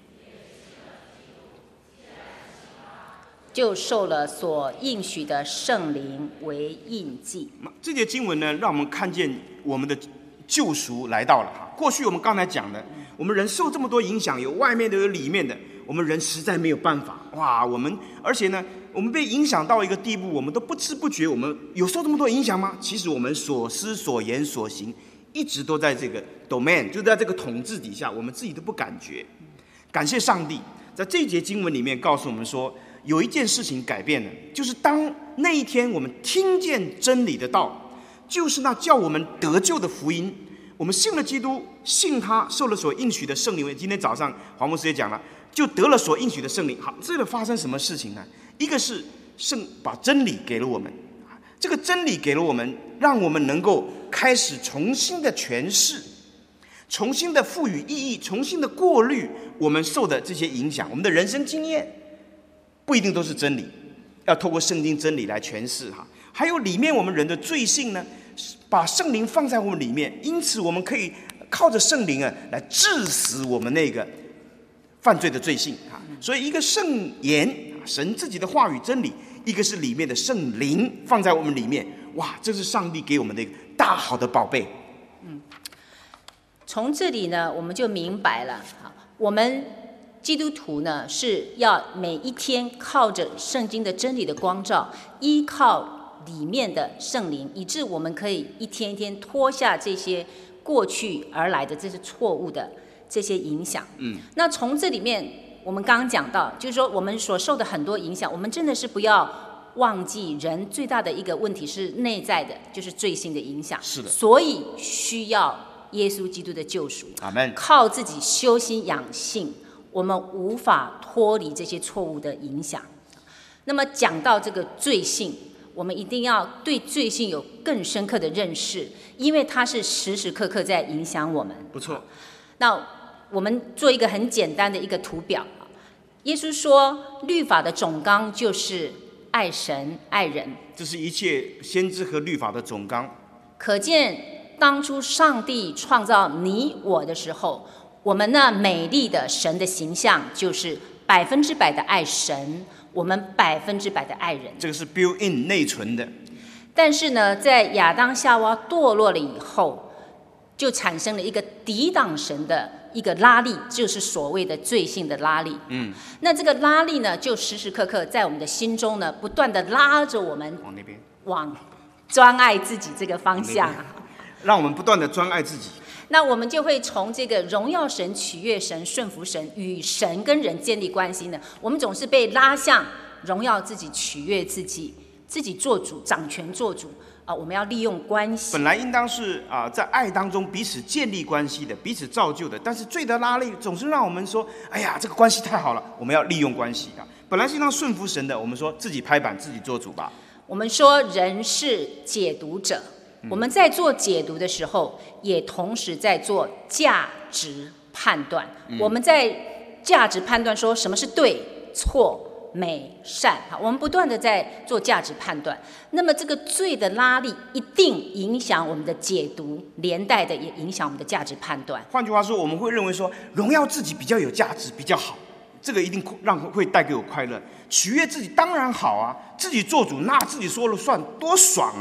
就受了所应许的圣灵为印记。 这节经文呢，让我们看见我们的救赎来到了哈。过去我们刚才讲的，我们人受这么多影响，有外面的有里面的，我们人实在没有办法哇！我们而且呢，我们被影响到一个地步，我们都不知不觉，我们有受这么多影响吗？其实我们所思所言所行，一直都在这个 domain， 就在这个统治底下，我们自己都不感觉。感谢上帝，在这一节经文里面告诉我们说，有一件事情改变了，就是当那一天我们听见真理的道，就是那叫我们得救的福音。我们信了基督，信他，受了所应许的圣灵。今天早上黄牧师也讲了，就得了所应许的圣灵。好，这个发生什么事情呢？一个是圣把真理给了我们，这个真理给了我们，让我们能够开始重新的诠释，重新的赋予意义，重新的过滤我们受的这些影响。我们的人生经验不一定都是真理，要透过圣经真理来诠释哈。还有里面我们人的罪性呢，把圣灵放在我们里面，因此我们可以靠着圣灵啊来治死我们那个犯罪的罪性啊。所以一个圣言，神自己的话语真理，一个是里面的圣灵放在我们里面，哇，这是上帝给我们的一个大好的宝贝。 嗯，从这里呢，我们就明白了，我们基督徒呢是要每一天靠着圣经的真理的光照，依靠里面的圣灵，以致我们可以一天一天脱下这些过去而来的这些错误的这些影响。 嗯， 那从这里面，我们刚刚讲到，就是说我们所受的很多影响，我们真的是不要忘记，人最大的一个问题是内在的，就是罪性的影响。 是的， 所以需要耶稣基督的救赎。 阿们。 靠自己修心养性，我们无法脱离这些错误的影响。那么讲到这个罪性，我们一定要对罪性有更深刻的认识，因为它是时时刻刻在影响我们。 不错。 那我们做一个很简单的一个图表。耶稣说，律法的总纲就是爱神爱人， 这是一切先知和律法的总纲。 可见当初上帝创造你我的时候，我们那美丽的神的形象就是百分之百的爱神，我们百分之百的爱人。 这个是 built in 内存的。 但是呢，在亚当夏娃堕落了以后，就产生了一个抵挡神的一个拉力，就是所谓的罪性的拉力。 嗯， 那这个拉力呢，就时时刻刻在我们的心中呢，不断的拉着我们往那边， 往专爱自己这个方向， 让我们不断的专爱自己。 那我们就会从这个荣耀神、取悦神、顺服神，与神跟人建立关系呢，我们总是被拉向荣耀自己、取悦自己，自己做主、掌权做主啊！我们要利用关系， 本来应当是啊、呃，在爱当中彼此建立关系的，彼此造就的。但是罪的拉力总是让我们说：“哎呀，这个关系太好了，我们要利用关系啊！”本来是应当顺服神的，我们说自己拍板、自己做主吧。 我们说人是解读者，嗯、我们在做解读的时候，也同时在做价值判断。嗯、我们在价值判断说什么是对、错。美善，我们不断的在做价值判断，那么这个罪的拉力一定影响我们的解读，连带的也影响我们的价值判断。 换句话说，我们会认为说荣耀自己比较有价值，比较好，这个一定让会带给我快乐。取悦自己当然好啊，自己做主那自己说了算，多爽啊！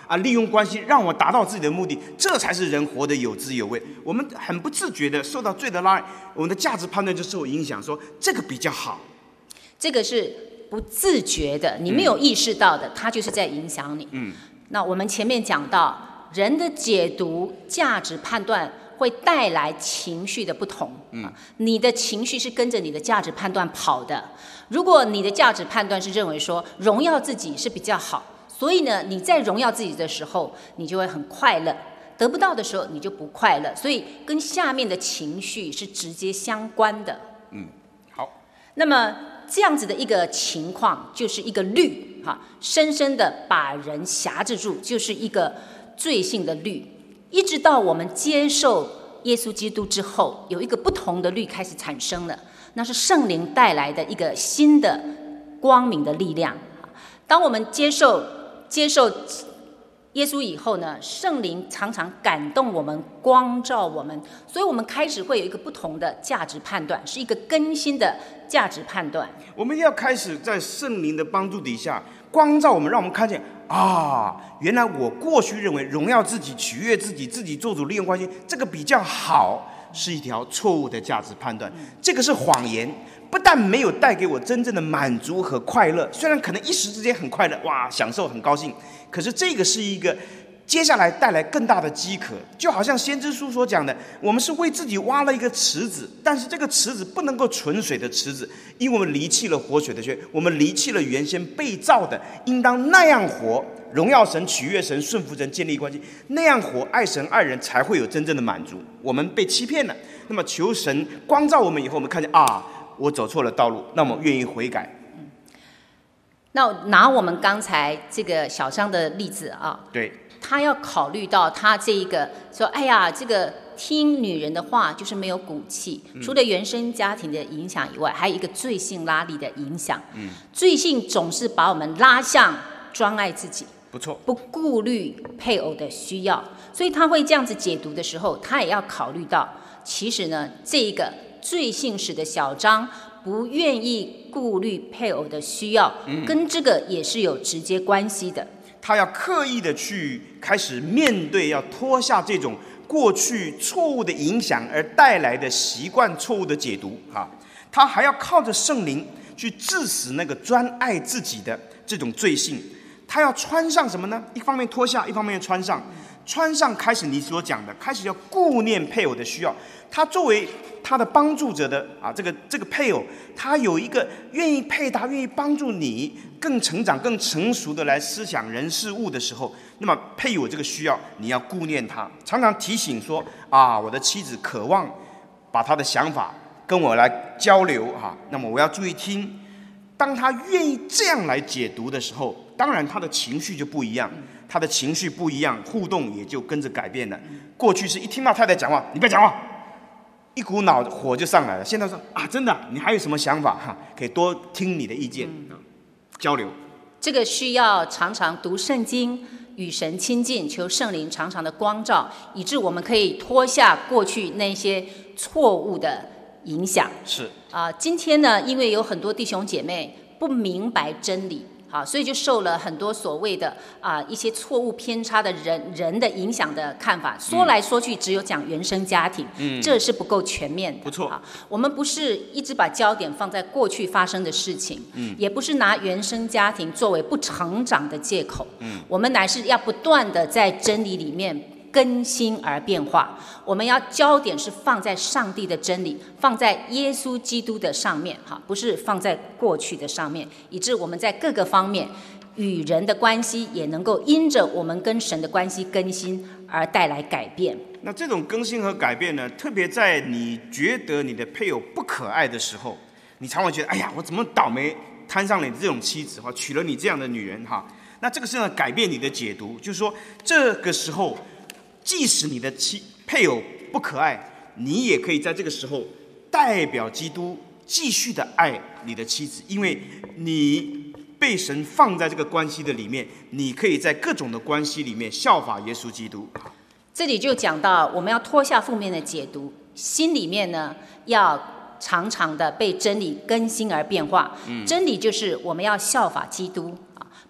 啊，利用关系让我达到自己的目的，这才是人活得有滋有味。我们很不自觉的受到罪的拉引，我们的价值判断就受影响，说这个比较好。 这个是不自觉的，你没有意识到的，它就是在影响你。 嗯， 那我们前面讲到，人的解读、价值判断会带来情绪的不同。嗯，你的情绪是跟着你的价值判断跑的。如果你的价值判断是认为说荣耀自己是比较好，所以呢，你在荣耀自己的时候，你就会很快乐；得不到的时候，你就不快乐。所以跟下面的情绪是直接相关的。 嗯，好。 那么这样子的一个情况，就是一个律，哈，深深的把人辖制住，就是一个罪性的律。一直到我们接受耶稣基督之后，有一个不同的律开始产生了，那是圣灵带来的一个新的光明的力量。当我们接受接受耶稣以后呢，圣灵常常感动我们，光照我们，所以我们开始会有一个不同的价值判断，是一个更新的价值判断。 我们要开始在圣灵的帮助底下，光照我们，让我们看见啊，原来我过去认为荣耀自己、取悦自己、自己做主、利用关系，这个比较好，是一条错误的价值判断。这个是谎言，不但没有带给我真正的满足和快乐，虽然可能一时之间很快乐，哇，享受很高兴，可是这个是一个接下来带来更大的饥渴。就好像先知书所讲的，我们是为自己挖了一个池子，但是这个池子不能够存水的池子，因为我们离弃了活水的泉，我们离弃了原先被造的，应当那样活，荣耀神、取悦神、顺服神、建立关系，那样活，爱神爱人，才会有真正的满足。我们被欺骗了，那么求神光照我们以后，我们看见啊，我走错了道路，那么愿意悔改。 嗯，那拿我们刚才这个小商的例子啊， 对， 他要考虑到他这一个说，哎呀，这个听女人的话就是没有骨气。嗯、除了原生家庭的影响以外，还有一个罪性拉力的影响。嗯，罪性总是把我们拉向专爱自己， 不错， 不顾虑配偶的需要，所以他会这样子解读的时候，他也要考虑到，其实呢，这一个罪性使的小章不愿意顾虑配偶的需要，嗯、跟这个也是有直接关系的。 他要刻意的去开始面对，要脱下这种过去错误的影响而带来的习惯错误的解读啊，他还要靠着圣灵去治死那个专爱自己的这种罪性。他要穿上什么呢？一方面脱下，一方面穿上。穿上开始你所讲的，开始要顾念配偶的需要。他作为他的帮助者的啊，这个这个配偶，他有一个愿意配搭、愿意帮助你更成长、更成熟的来思想人事物的时候，那么配偶这个需要，你要顾念他，常常提醒说啊，我的妻子渴望把他的想法跟我来交流哈、啊，那么我要注意听。当他愿意这样来解读的时候，当然他的情绪就不一样。他的情绪不一样，互动也就跟着改变了。过去是一听到太太讲话，你不要讲话，一股脑火就上来了。现在说啊，真的，你还有什么想法哈？可以多听你的意见，嗯、交流。 这个需要常常读圣经，与神亲近，求圣灵常常的光照，以致我们可以脱下过去那些错误的影响。 是啊、呃，今天呢，因为有很多弟兄姐妹不明白真理。啊，所以就受了很多所谓的啊、呃、一些错误偏差的人人的影响的看法，说来说去只有讲原生家庭，嗯，这是不够全面的。 不错啊，我们不是一直把焦点放在过去发生的事情，嗯，也不是拿原生家庭作为不成长的借口，嗯，我们乃是要不断的在真理里面更新而变化，我们要焦点是放在上帝的真理，放在耶稣基督的上面，哈，不是放在过去的上面，以致我们在各个方面与人的关系也能够因着我们跟神的关系更新而带来改变。 那这种更新和改变呢，特别在你觉得你的配偶不可爱的时候，你常常觉得，哎呀，我怎么倒霉摊上了你这种妻子，娶了你这样的女人哈？那这个是要改变你的解读，就是说这个时候。即使你的妻配偶不可爱，你也可以在这个时候代表基督继续的爱你的妻子，因为你被神放在这个关系的里面，你可以在各种的关系里面效法耶稣基督。 这里就讲到我们要脱下负面的解读，心里面呢要常常的被真理更新而变化。嗯、真理就是我们要效法基督啊，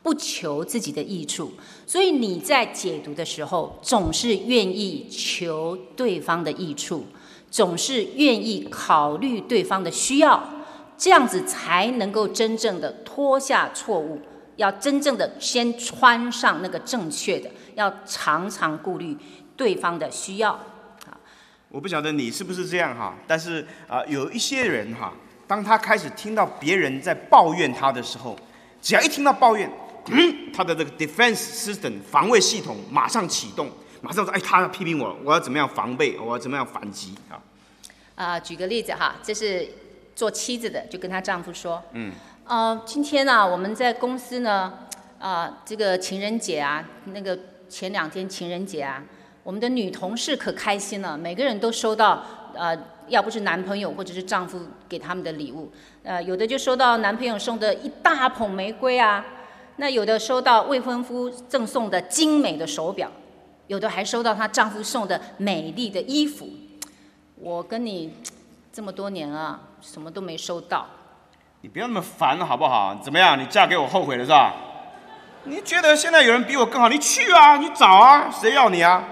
不求自己的益处。所以你在解读的时候，总是愿意求对方的益处，总是愿意考虑对方的需要，这样子才能够真正的脱下错误，要真正的先穿上那个正确的，要常常顾虑对方的需要。 我不晓得你是不是这样哈，但是啊、呃，有一些人哈，当他开始听到别人在抱怨他的时候，只要一听到抱怨，嗯，他的这个 defense system 防卫系统马上启动，马上说，哎，他要批评我，我要怎么样防备，我要怎么样反击啊？ 啊、呃，举个例子哈，这是做妻子的，就跟她丈夫说，嗯，呃，今天呢、啊，我们在公司呢，啊、呃，这个情人节啊，那个前两天情人节啊，我们的女同事可开心了，每个人都收到，呃，要不是男朋友或者是丈夫给他们的礼物，呃，有的就收到男朋友送的一大捧玫瑰啊。那有的收到未婚夫赠送的精美的手表，有的还收到她丈夫送的美丽的衣服。我跟你这么多年啊，什么都没收到。 你不要那么烦好不好？怎么样？你嫁给我后悔了是吧？你觉得现在有人比我更好，你去啊，你找啊，谁要你啊？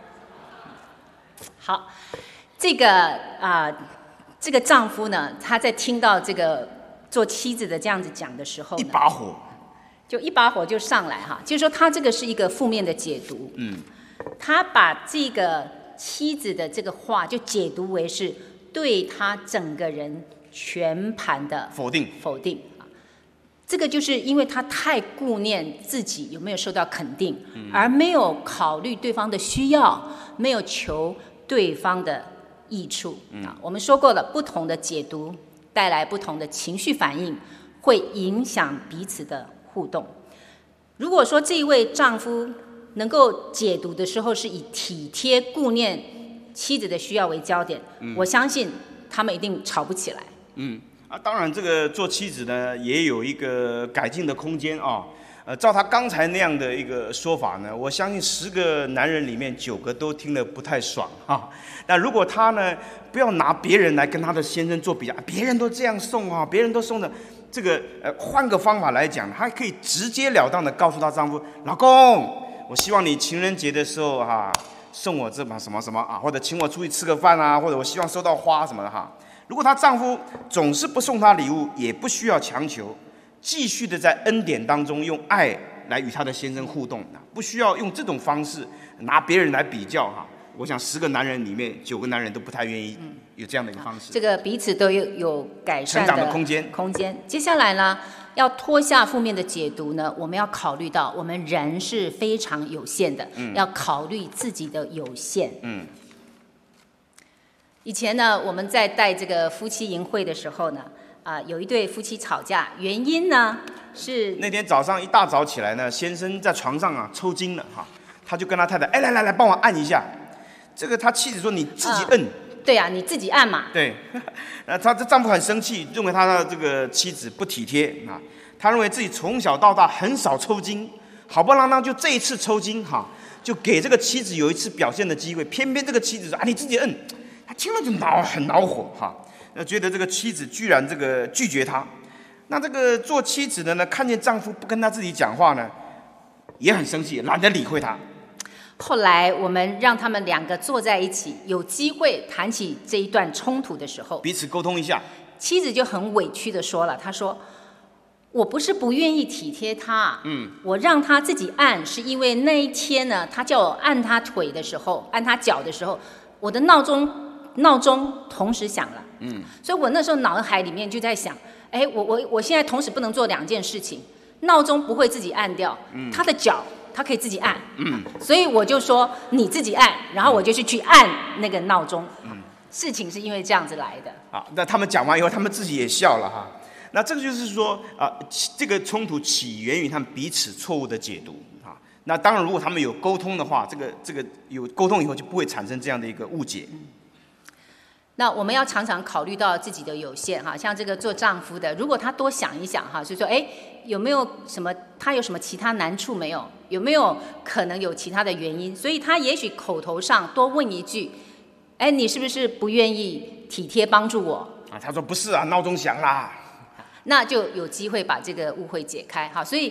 好，这个啊、呃，这个丈夫呢，他在听到这个做妻子的这样子讲的时候呢， 一把火。 就一把火就上来哈，就是说他这个是一个负面的解读，嗯，他把这个妻子的这个话就解读为是对他整个人全盘的否定， 否定啊，这个就是因为他太顾念自己有没有受到肯定，嗯、而没有考虑对方的需要，没有求对方的益处、嗯、啊。我们说过了，不同的解读带来不同的情绪反应，会影响彼此的互动。如果说这一位丈夫能够解读的时候是以体贴顾念妻子的需要为焦点，嗯、我相信他们一定吵不起来。 嗯啊，当然这个做妻子呢也有一个改进的空间啊。呃，照他刚才那样的一个说法呢，我相信十个男人里面九个都听得不太爽啊。那如果他呢不要拿别人来跟他的先生做比较，别人都这样送啊，别人都送的。这个呃，换个方法来讲，她可以直截了当的告诉她丈夫：“老公，我希望你情人节的时候哈、啊，送我这把什么什么啊，或者请我出去吃个饭啊，或者我希望收到花什么的哈。”如果她丈夫总是不送她礼物，也不需要强求，继续的在恩典当中用爱来与她的先生互动，不需要用这种方式拿别人来比较哈。我想十个男人里面九个男人都不太愿意有这样的一个方式。 这个彼此都有有改善的成长的空间。 空间。接下来呢，要脱下负面的解读呢，我们要考虑到我们人是非常有限的，嗯、要考虑自己的有限。嗯。以前呢，我们在带这个夫妻营会的时候呢，啊、呃，有一对夫妻吵架，原因呢是那天早上一大早起来呢，先生在床上啊抽筋了哈，他就跟他太太，哎，来来来，帮我按一下。这个他妻子说：“你自己摁。嗯” 对啊，你自己按嘛。 对，那他这丈夫很生气，认为他的这个妻子不体贴啊。他认为自己从小到大很少抽筋，好不啷当就这一次抽筋哈，就给这个妻子有一次表现的机会。偏偏这个妻子说：“啊，你自己摁。”他听了就恼，很恼火哈。那觉得这个妻子居然这个拒绝他，那这个做妻子的呢，看见丈夫不跟他自己讲话呢，也很生气，懒得理会他。 后来我们让他们两个坐在一起，有机会谈起这一段冲突的时候， 彼此沟通一下。 妻子就很委屈的说了，她说：“我不是不愿意体贴他，嗯，我让他自己按，是因为那一天呢，他叫我按他腿的时候，按他脚的时候，我的闹钟闹钟同时响了，嗯，所以我那时候脑海里面就在想，哎，我我我现在同时不能做两件事情，闹钟不会自己按掉，嗯，他的脚。”他可以自己按，嗯，所以我就说你自己按，然后我就去去按那个闹钟，嗯，事情是因为这样子来的。 好，那他们讲完以后，他们自己也笑了哈。那这个就是说啊、呃，这个冲突起源于他们彼此错误的解读啊。那当然，如果他们有沟通的话，这个这个有沟通以后就不会产生这样的一个误解。嗯， 那我们要常常考虑到自己的有限哈，像这个做丈夫的，如果他多想一想哈，就说哎，有没有什么他有什么其他难处没有？有没有可能有其他的原因？所以他也许口头上多问一句，哎，你是不是不愿意体贴帮助我？ 啊，他说不是啊，闹钟响啦， 那就有机会把这个误会解开哈。所以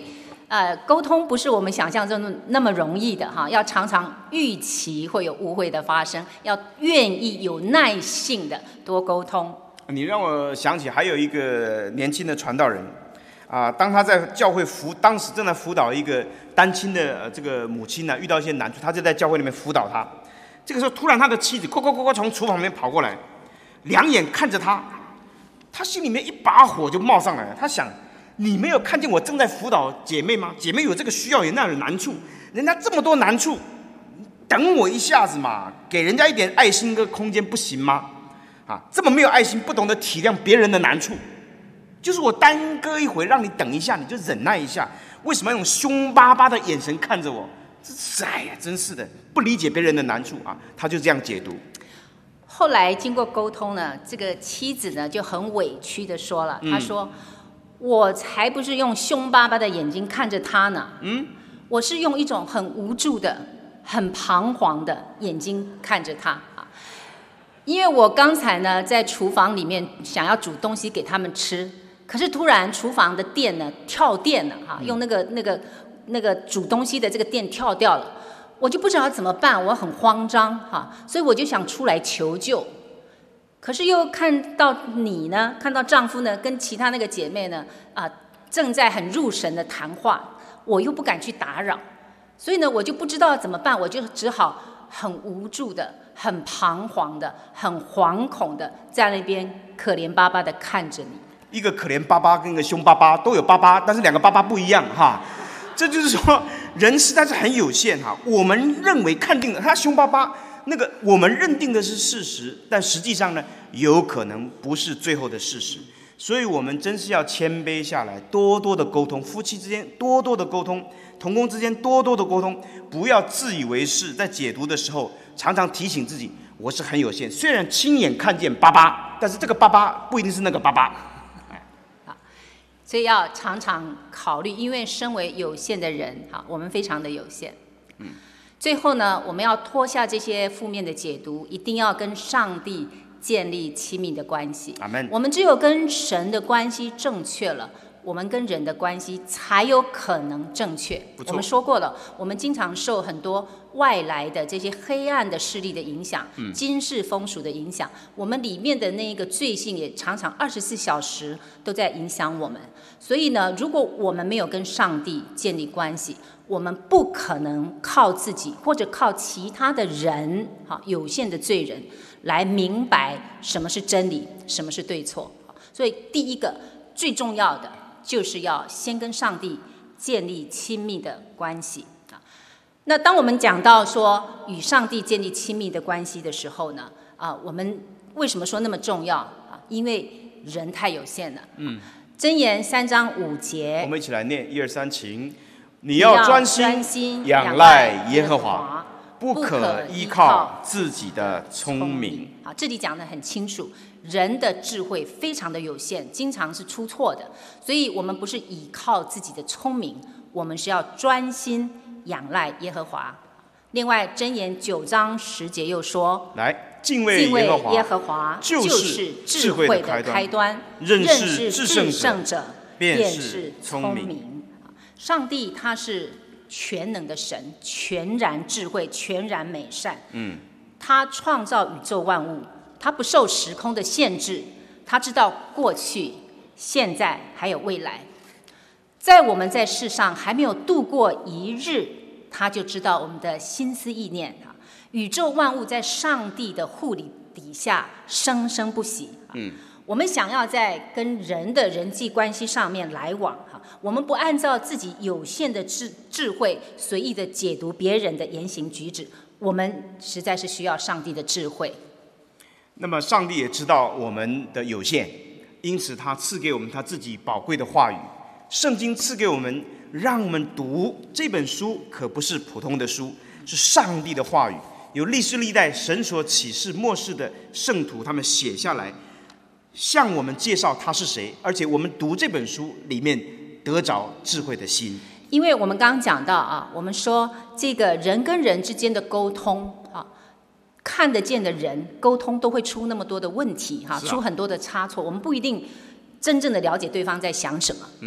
呃，沟通不是我们想象中的那么容易的哈，要常常预期会有误会的发生，要愿意有耐性的多沟通。 你让我想起还有一个年轻的传道人，啊、呃，当他在教会辅，当时正在辅导一个单亲的、呃、这个母亲呢，遇到一些难处，他就在教会里面辅导他。这个时候，突然他的妻子咕咕咕咕从厨房里面跑过来，两眼看着他，他心里面一把火就冒上来了。他想，你没有看见我正在辅导姐妹吗？姐妹有这个需要，有那样的难处，人家这么多难处，等我一下子嘛，给人家一点爱心跟空间不行吗？啊，这么没有爱心，不懂得体谅别人的难处，就是我耽搁一回，让你等一下，你就忍耐一下，为什么要用凶巴巴的眼神看着我？这是哎呀，真是的，不理解别人的难处啊！他就这样解读。 后来经过沟通呢，这个妻子呢就很委屈的说了，她说：“嗯、我才不是用凶巴巴的眼睛看着他呢，嗯，我是用一种很无助的、很彷徨的眼睛看着他啊。因为我刚才呢在厨房里面想要煮东西给他们吃，可是突然厨房的电呢跳电了哈、啊，用那个那个。”那个煮东西的这个电跳掉了，我就不知道怎么办，我很慌张哈，所以我就想出来求救。可是又看到你呢，看到丈夫呢，跟其他那个姐妹呢，啊，正在很入神的谈话，我又不敢去打扰，所以呢，我就不知道怎么办，我就只好很无助的、很彷徨的、很惶恐的在那边可怜巴巴的看着你。 一个可怜巴巴跟一个凶巴巴都有巴巴，但是两个巴巴不一样哈。这就是说，人实在是很有限哈。我们认为看定了他凶巴巴，那个我们认定的是事实，但实际上呢，有可能不是最后的事实。所以我们真是要谦卑下来，多多的沟通，夫妻之间多多的沟通，同工之间多多的沟通，不要自以为是。在解读的时候，常常提醒自己，我是很有限，虽然亲眼看见巴巴，但是这个巴巴不一定是那个巴巴。 所以要常常考虑，因为身为有限的人，哈，我们非常的有限。嗯，最后呢，我们要脱下这些负面的解读，一定要跟上帝建立亲密的关系。 阿们。 我们只有跟神的关系正确了，我们跟人的关系才有可能正确。我们说过了，我们经常受很多外来的这些黑暗的势力的影响，嗯、今世风俗的影响，我们里面的那一个罪性也常常二十四小时都在影响我们。所以呢，如果我们没有跟上帝建立关系，我们不可能靠自己或者靠其他的人，哈，有限的罪人来明白什么是真理，什么是对错。所以第一个最重要的就是要先跟上帝建立亲密的关系啊。那当我们讲到说与上帝建立亲密的关系的时候呢，啊，我们为什么说那么重要啊？因为人太有限了。嗯。箴言三章五节， 我们一起来念，一二三，请。你要专心仰赖耶和华，不可依靠自己的聪明。 好，这里讲得很清楚，人的智慧非常的有限，经常是出错的，所以我们不是依靠自己的聪明，我们是要专心仰赖耶和华。另外，箴言九章十节又说， 来。敬畏耶和华就是智慧的开端， 认识至圣者便是聪明。 明。上帝他是全能的神，全然智慧，全然美善。嗯，他创造宇宙万物，他不受时空的限制，他知道过去、现在还有未来。在我们在世上还没有度过一日，他就知道我们的心思意念。宇宙万物在上帝的护理底下生生不息。嗯，我们想要在跟人的人际关系上面来往哈，我们不按照自己有限的智智慧随意的解读别人的言行举止，我们实在是需要上帝的智慧。 那么上帝也知道我们的有限，因此他赐给我们他自己宝贵的话语。圣经赐给我们，让我们读这本书，可不是普通的书，是上帝的话语。有历世历代神所启示末世的圣徒，他们写下来，向我们介绍他是谁，而且我们读这本书里面得着智慧的心。 因为我们刚刚讲到啊，我们说这个人跟人之间的沟通啊，看得见的人沟通都会出那么多的问题哈、啊，出很多的差错，我们不一定真正的了解对方在想什么。嗯。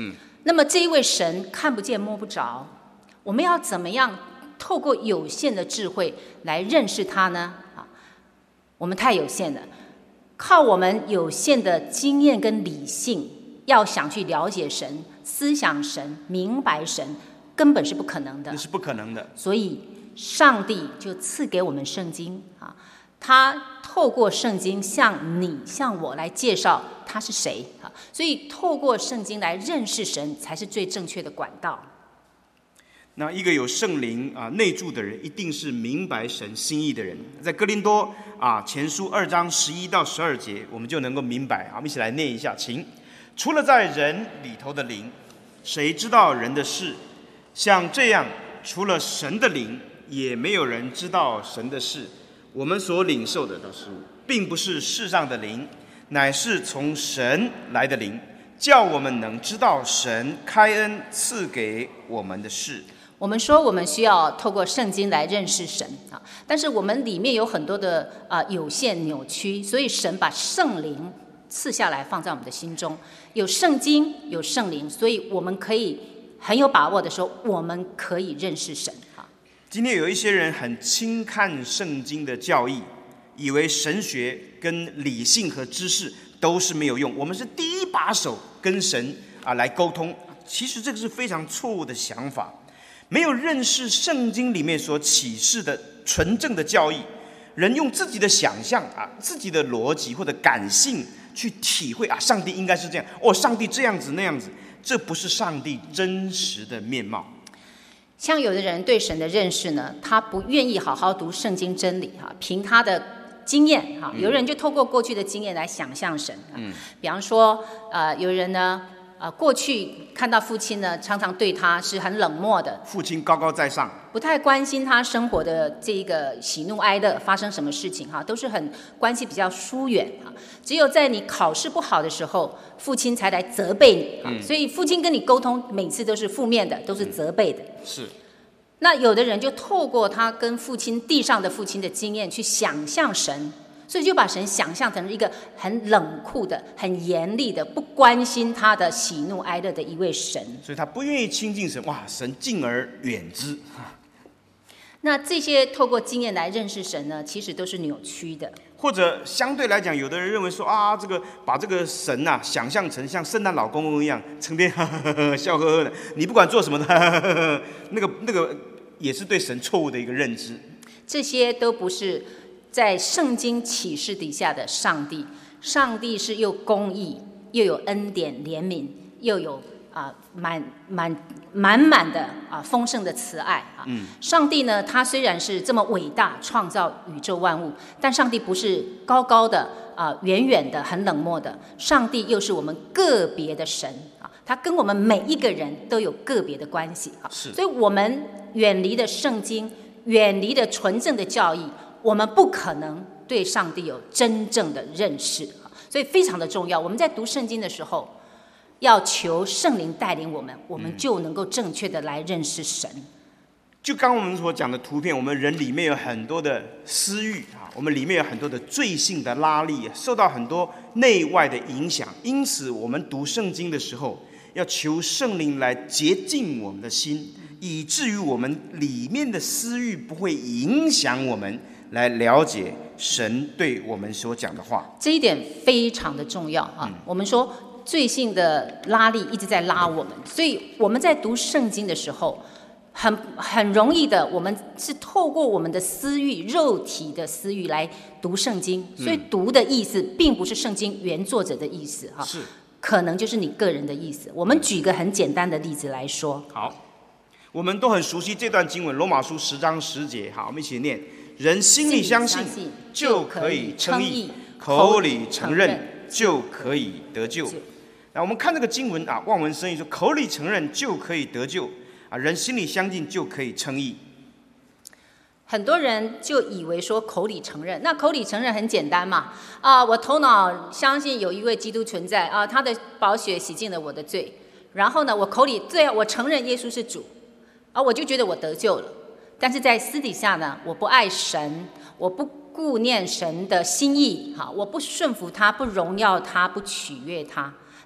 那么这一位神看不见摸不着，我们要怎么样透过有限的智慧来认识他呢？啊，我们太有限了，靠我们有限的经验跟理性，要想去了解神、思想神、明白神，根本是不可能的。 这是不可能的。 所以上帝就赐给我们圣经啊，他透过圣经向你、向我来介绍他是谁啊。所以透过圣经来认识神，才是最正确的管道。 那一个有圣灵啊内住的人，一定是明白神心意的人。在哥林多啊前书二章十一到十二节，我们就能够明白。我们一起来念一下，请。除了在人里头的灵，谁知道人的事？像这样，除了神的灵，也没有人知道神的事。我们所领受的都是，并不是世上的灵，乃是从神来的灵，叫我们能知道神开恩赐给我们的事。 我们说我们需要透过圣经来认识神啊，但是我们里面有很多的啊、呃、有限扭曲，所以神把圣灵赐下来放在我们的心中。有圣经，有圣灵，所以我们可以很有把握的说，我们可以认识神啊。 今天有一些人很轻看圣经的教义，以为神学跟理性和知识都是没有用，我们是第一把手跟神啊来沟通。其实这个是非常错误的想法。没有认识圣经里面所启示的纯正的教义，人用自己的想象啊、自己的逻辑或者感性去体会啊，上帝应该是这样，哦，上帝这样子那样子，这不是上帝真实的面貌。 像有的人对神的认识呢，他不愿意好好读圣经真理哈，凭他的经验哈，有人就透过过去的经验来想象神。嗯，比方说，呃，有人呢。呃，过去看到父亲呢，常常对他是很冷漠的。 父亲高高在上， 不太关心他生活的这个喜怒哀乐发生什么事情哈，都是很关系比较疏远哈。只有在你考试不好的时候，父亲才来责备你。嗯、所以父亲跟你沟通，每次都是负面的，都是责备的。 嗯、是。 那有的人就透过他跟父亲地上的父亲的经验去想象神。所以就把神想象成一个很冷酷的、很严厉的、不关心他的喜怒哀乐的一位神。 所以他不愿意亲近神，哇，神敬而远之。 那这些透过经验来认识神呢，其实都是扭曲的。 或者相对来讲，有的人认为说啊，这个把这个神啊想象成像圣诞老公公一样，成天呵呵呵笑呵呵的，你不管做什么的，呵呵呵那个那个也是对神错误的一个认知。这些都不是在圣经启示底下的上帝。上帝是又公义，又有恩典怜悯，又有啊满满满满的啊丰盛的慈爱啊。嗯、上帝呢，他虽然是这么伟大，创造宇宙万物，但上帝不是高高的啊远远的很冷漠的，上帝又是我们个别的神啊，他跟我们每一个人都有个别的关系啊。所以我们远离了圣经，远离了纯正的教义，我们不可能对上帝有真正的认识，所以非常的重要。我们在读圣经的时候，要求圣灵带领我们，我们就能够正确的来认识神。 就刚刚我们所讲的图片，我们人里面有很多的私欲啊，我们里面有很多的罪性的拉力，受到很多内外的影响。因此，我们读圣经的时候，要求圣灵来洁净我们的心，以至于我们里面的私欲不会影响我们来了解神对我们所讲的话。 这一点非常的重要啊！嗯、我们说罪性的拉力一直在拉我们，所以我们在读圣经的时候，很很容易的，我们是透过我们的私欲、肉体的私欲来读圣经，所以读的意思并不是圣经原作者的意思哈， 是可能就是你个人的意思。我们举个很简单的例子来说， 好，我们都很熟悉这段经文，罗马书十章十节，好，我们一起念：人心里相信就可以称义，口里承认就可以得救。那我们看这个经文啊，望文生义说，口里承认就可以得救啊，人心里相信就可以称义。 很多人就以为说口里承认，那口里承认很简单嘛，啊，我头脑相信有一位基督存在啊，他的宝血洗净了我的罪，然后呢，我口里对啊，我承认耶稣是主，啊，我就觉得我得救了。但是在私底下呢，我不爱神，我不顾念神的心意，哈，我不顺服他，不荣耀他，不取悦他。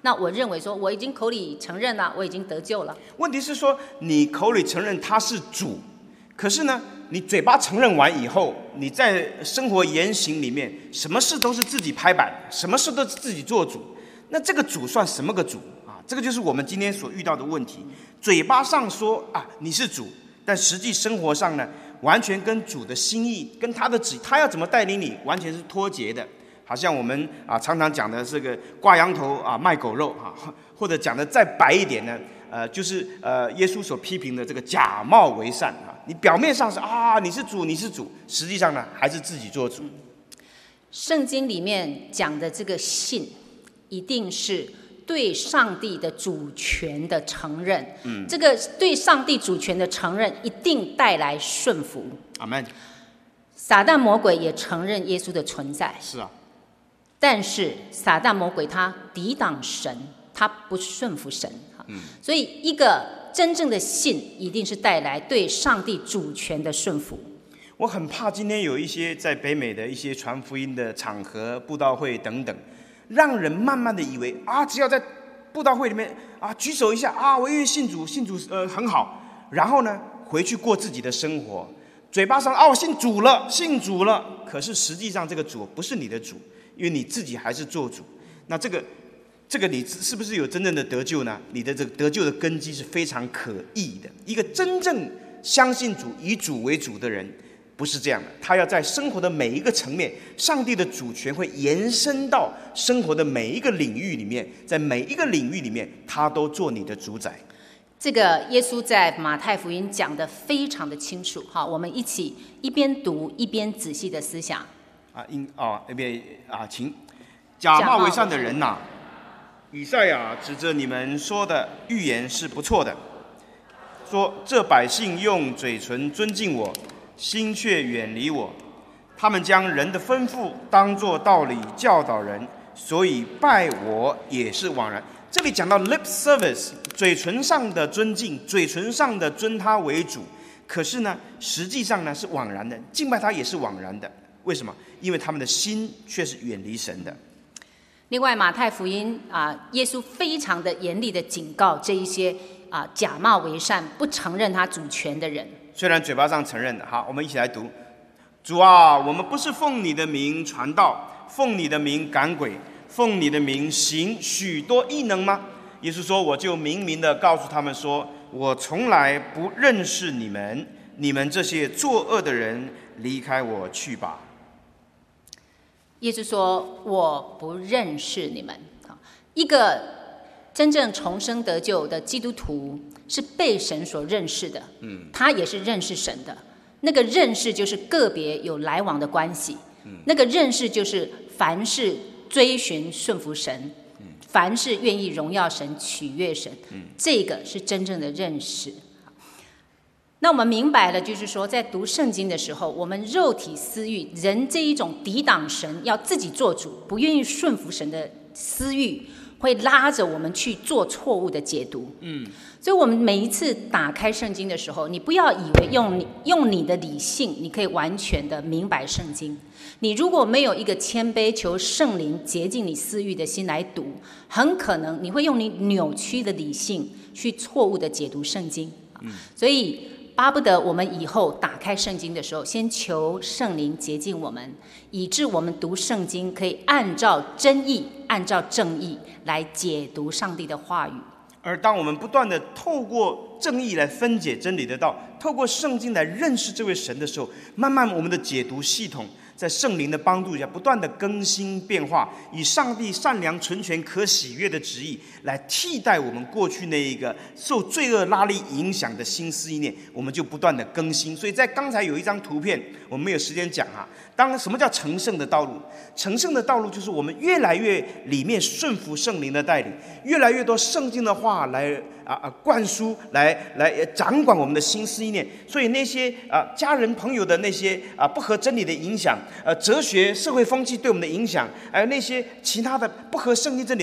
那我认为说我已经口里承认了，我已经得救了。 问题是说，你口里承认他是主，可是呢，你嘴巴承认完以后，你在生活言行里面，什么事都是自己拍板，什么事都是自己做主。那这个主算什么个主啊？这个就是我们今天所遇到的问题。嘴巴上说啊你是主，但实际生活上呢，完全跟主的心意、跟他的旨，他要怎么带领你，完全是脱节的。好像我们啊常常讲的这个挂羊头啊卖狗肉啊，或者讲的再白一点呢，呃，就是呃耶稣所批评的这个假冒为善啊。你表面上是啊你是主你是主，实际上呢还是自己做主。 圣经里面讲的这个信，一定是对上帝的主权的承认。嗯，这个对上帝主权的承认，一定带来顺服。 阿们。 撒旦魔鬼也承认耶稣的存在。 是啊。 但是撒旦魔鬼他抵挡神，他不顺服神。嗯，所以一个真正的信，一定是带来对上帝主权的顺服。 我很怕今天有一些在北美的一些传福音的场合、布道会等等，让人慢慢的以为啊，只要在布道会里面啊举手一下啊，我愿意信主，信主呃很好，然后呢回去过自己的生活，嘴巴上啊我信主了，信主了，可是实际上这个主不是你的主。因为你自己还是做主，那这个这个你是不是有真正的得救呢？你的这个得救的根基是非常可疑的。一个真正相信主、以主为主的人，不是这样的。他要在生活的每一个层面，上帝的主权会延伸到生活的每一个领域里面，在每一个领域里面，他都做你的主宰。 这个耶稣在马太福音讲得非常的清楚。好，我们一起一边读一边仔细的思想。 啊，因啊那边啊，请假冒为善的人呐、啊，以赛亚指着你们说的预言是不错的，说这百姓用嘴唇尊敬我，心却远离我，他们将人的吩咐当作道理教导人，所以拜我也是枉然。这里讲到 lip service， 嘴唇上的尊敬，嘴唇上的尊他为主，可是呢，实际上呢是枉然的，敬拜他也是枉然的。为什么？因为他们的心却是远离神的。 另外，马太福音啊，耶稣非常的严厉的警告这一些啊假冒为善、不承认他主权的人。 虽然嘴巴上承认的，好，我们一起来读：主啊，我们不是奉你的名传道，奉你的名赶鬼，奉你的名行许多异能吗？耶稣说：我就明明的告诉他们说，我从来不认识你们，你们这些作恶的人，离开我去吧。 耶稣说：我不认识你们。一个真正重生得救的基督徒是被神所认识的，嗯，他也是认识神的。那个认识就是个别有来往的关系，嗯，那个认识就是凡事追寻顺服神，嗯，凡事愿意荣耀神、取悦神，嗯，这个是真正的认识。那我们明白了，就是说，在读圣经的时候，我们肉体私欲，人这一种抵挡神、要自己做主、不愿意顺服神的私欲，会拉着我们去做错误的解读。嗯，所以我们每一次打开圣经的时候，你不要以为用你用你的理性，你可以完全的明白圣经。你如果没有一个谦卑求圣灵洁净你私欲的心来读，很可能你会用你扭曲的理性去错误的解读圣经。嗯，所以巴不得我们以后打开圣经的时候，先求圣灵洁净我们，以致我们读圣经可以按照真意、按照正义来解读上帝的话语。 而当我们不断的透过正义来分解真理的道，透过圣经来认识这位神的时候，慢慢我们的解读系统在圣灵的帮助下不断的更新变化，以上帝善良、纯全、可喜悦的旨意来替代我们过去那一个受罪恶拉力影响的心思意念，我们就不断的更新。所以在刚才有一张图片，我们没有时间讲啊。当什么叫成圣的道路？成圣的道路就是我们越来越里面顺服圣灵的带领，越来越多圣经的话来啊啊灌输，来来掌管我们的心思意念。所以那些啊家人朋友的那些啊不合真理的影响，呃哲学社会风气对我们的影响，还有那些其他的不合圣经真理，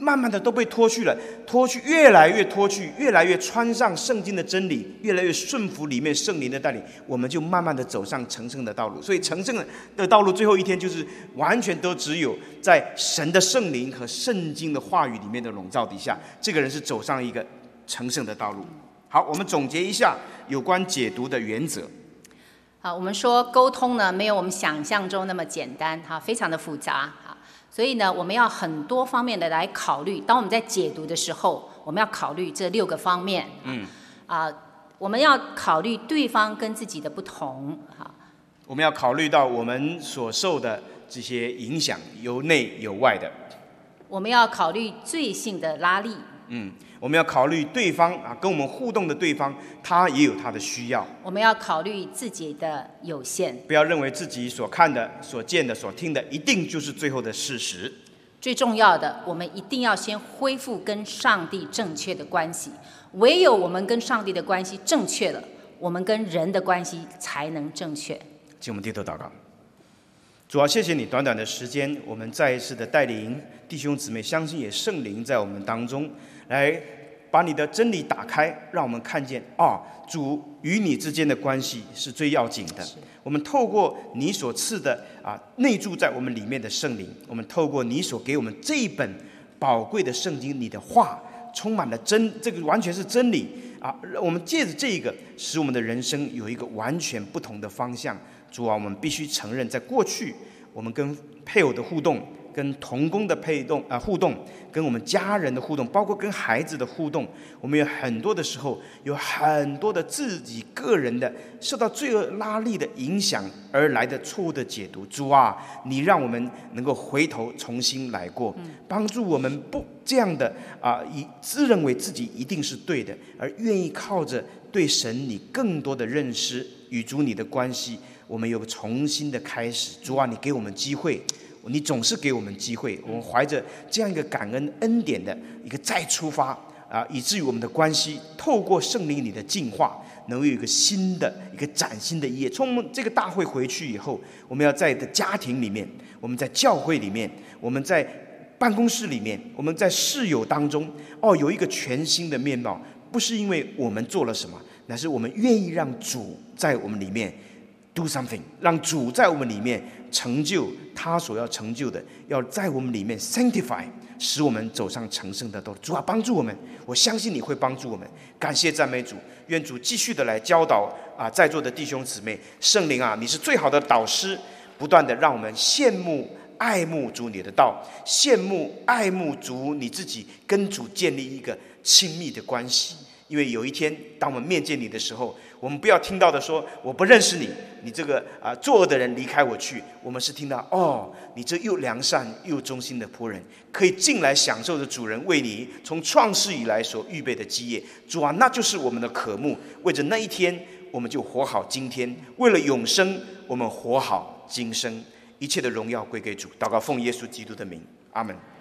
慢慢的都被脱去了，脱去越来越脱去，越来越穿上圣经的真理，越来越顺服里面圣灵的带领，我们就慢慢的走上成圣的道路。所以成圣的道路最后一天就是完全都只有在神的圣灵和圣经的话语里面的笼罩底下，这个人是走上一个成圣的道路。好，我们总结一下有关解读的原则。 好，我们说沟通呢，没有我们想象中那么简单，哈，非常的复杂，哈，所以呢，我们要很多方面的来考虑。当我们在解读的时候，我们要考虑这六个方面，嗯，啊、呃，我们要考虑对方跟自己的不同，哈， 我们要考虑到我们所受的这些影响，由内有外的。 我们要考虑罪性的拉力， 嗯，我们要考虑对方啊，跟我们互动的对方，他也有他的需要。 我们要考虑自己的有限， 不要认为自己所看的、所见的、所听的，一定就是最后的事实。 最重要的，我们一定要先恢复跟上帝正确的关系。唯有我们跟上帝的关系正确了，我们跟人的关系才能正确。 请我们低头祷告。主啊，谢谢你短短的时间，我们再一次的带领弟兄姊妹，相信也圣灵在我们当中，来把你的真理打开，让我们看见啊，主与你之间的关系是最要紧的。我们透过你所赐的啊内住在我们里面的圣灵，我们透过你所给我们这一本宝贵的圣经，你的话充满了真，这个完全是真理啊！我们借着这个，使我们的人生有一个完全不同的方向。主啊，我们必须承认，在过去我们跟配偶的互动，跟同工的配动啊互动，跟我们家人的互动，包括跟孩子的互动，我们有很多的时候有很多的自己个人的受到罪恶拉力的影响而来的错误的解读。主啊，你让我们能够回头重新来过，帮助我们不这样的啊，以自认为自己一定是对的，而愿意靠着对神你更多的认识与主你的关系，我们有个重新的开始。主啊，你给我们机会，你总是给我们机会，我们怀着这样一个感恩恩典的一个再出发啊，以至于我们的关系透过圣灵你的净化，能有一个新的一个崭新的一页。从这个大会回去以后，我们要在的家庭里面，我们在教会里面，我们在办公室里面，我们在室友当中，哦，有一个全新的面貌，不是因为我们做了什么，乃是我们愿意让主在我们里面do something， 让主在我们里面成就他所要成就的，要在我们里面 sanctify， 使我们走上成圣的道路。主啊，帮助我们，我相信你会帮助我们。感谢赞美主，愿主继续的来教导啊，在座的弟兄姊妹。圣灵啊，你是最好的导师，不断的让我们羡慕爱慕主你的道，羡慕爱慕主你自己，跟主建立一个亲密的关系。因为有一天当我们面见你的时候，我们不要听到的说我不认识你，你这个啊作恶的人离开我去。我们是听到哦，你这又良善又忠心的仆人，可以进来享受着主人为你从创世以来所预备的基业。主啊，那就是我们的渴慕。为着那一天，我们就活好今天；为了永生，我们活好今生。一切的荣耀归给主。祷告奉耶稣基督的名，阿们。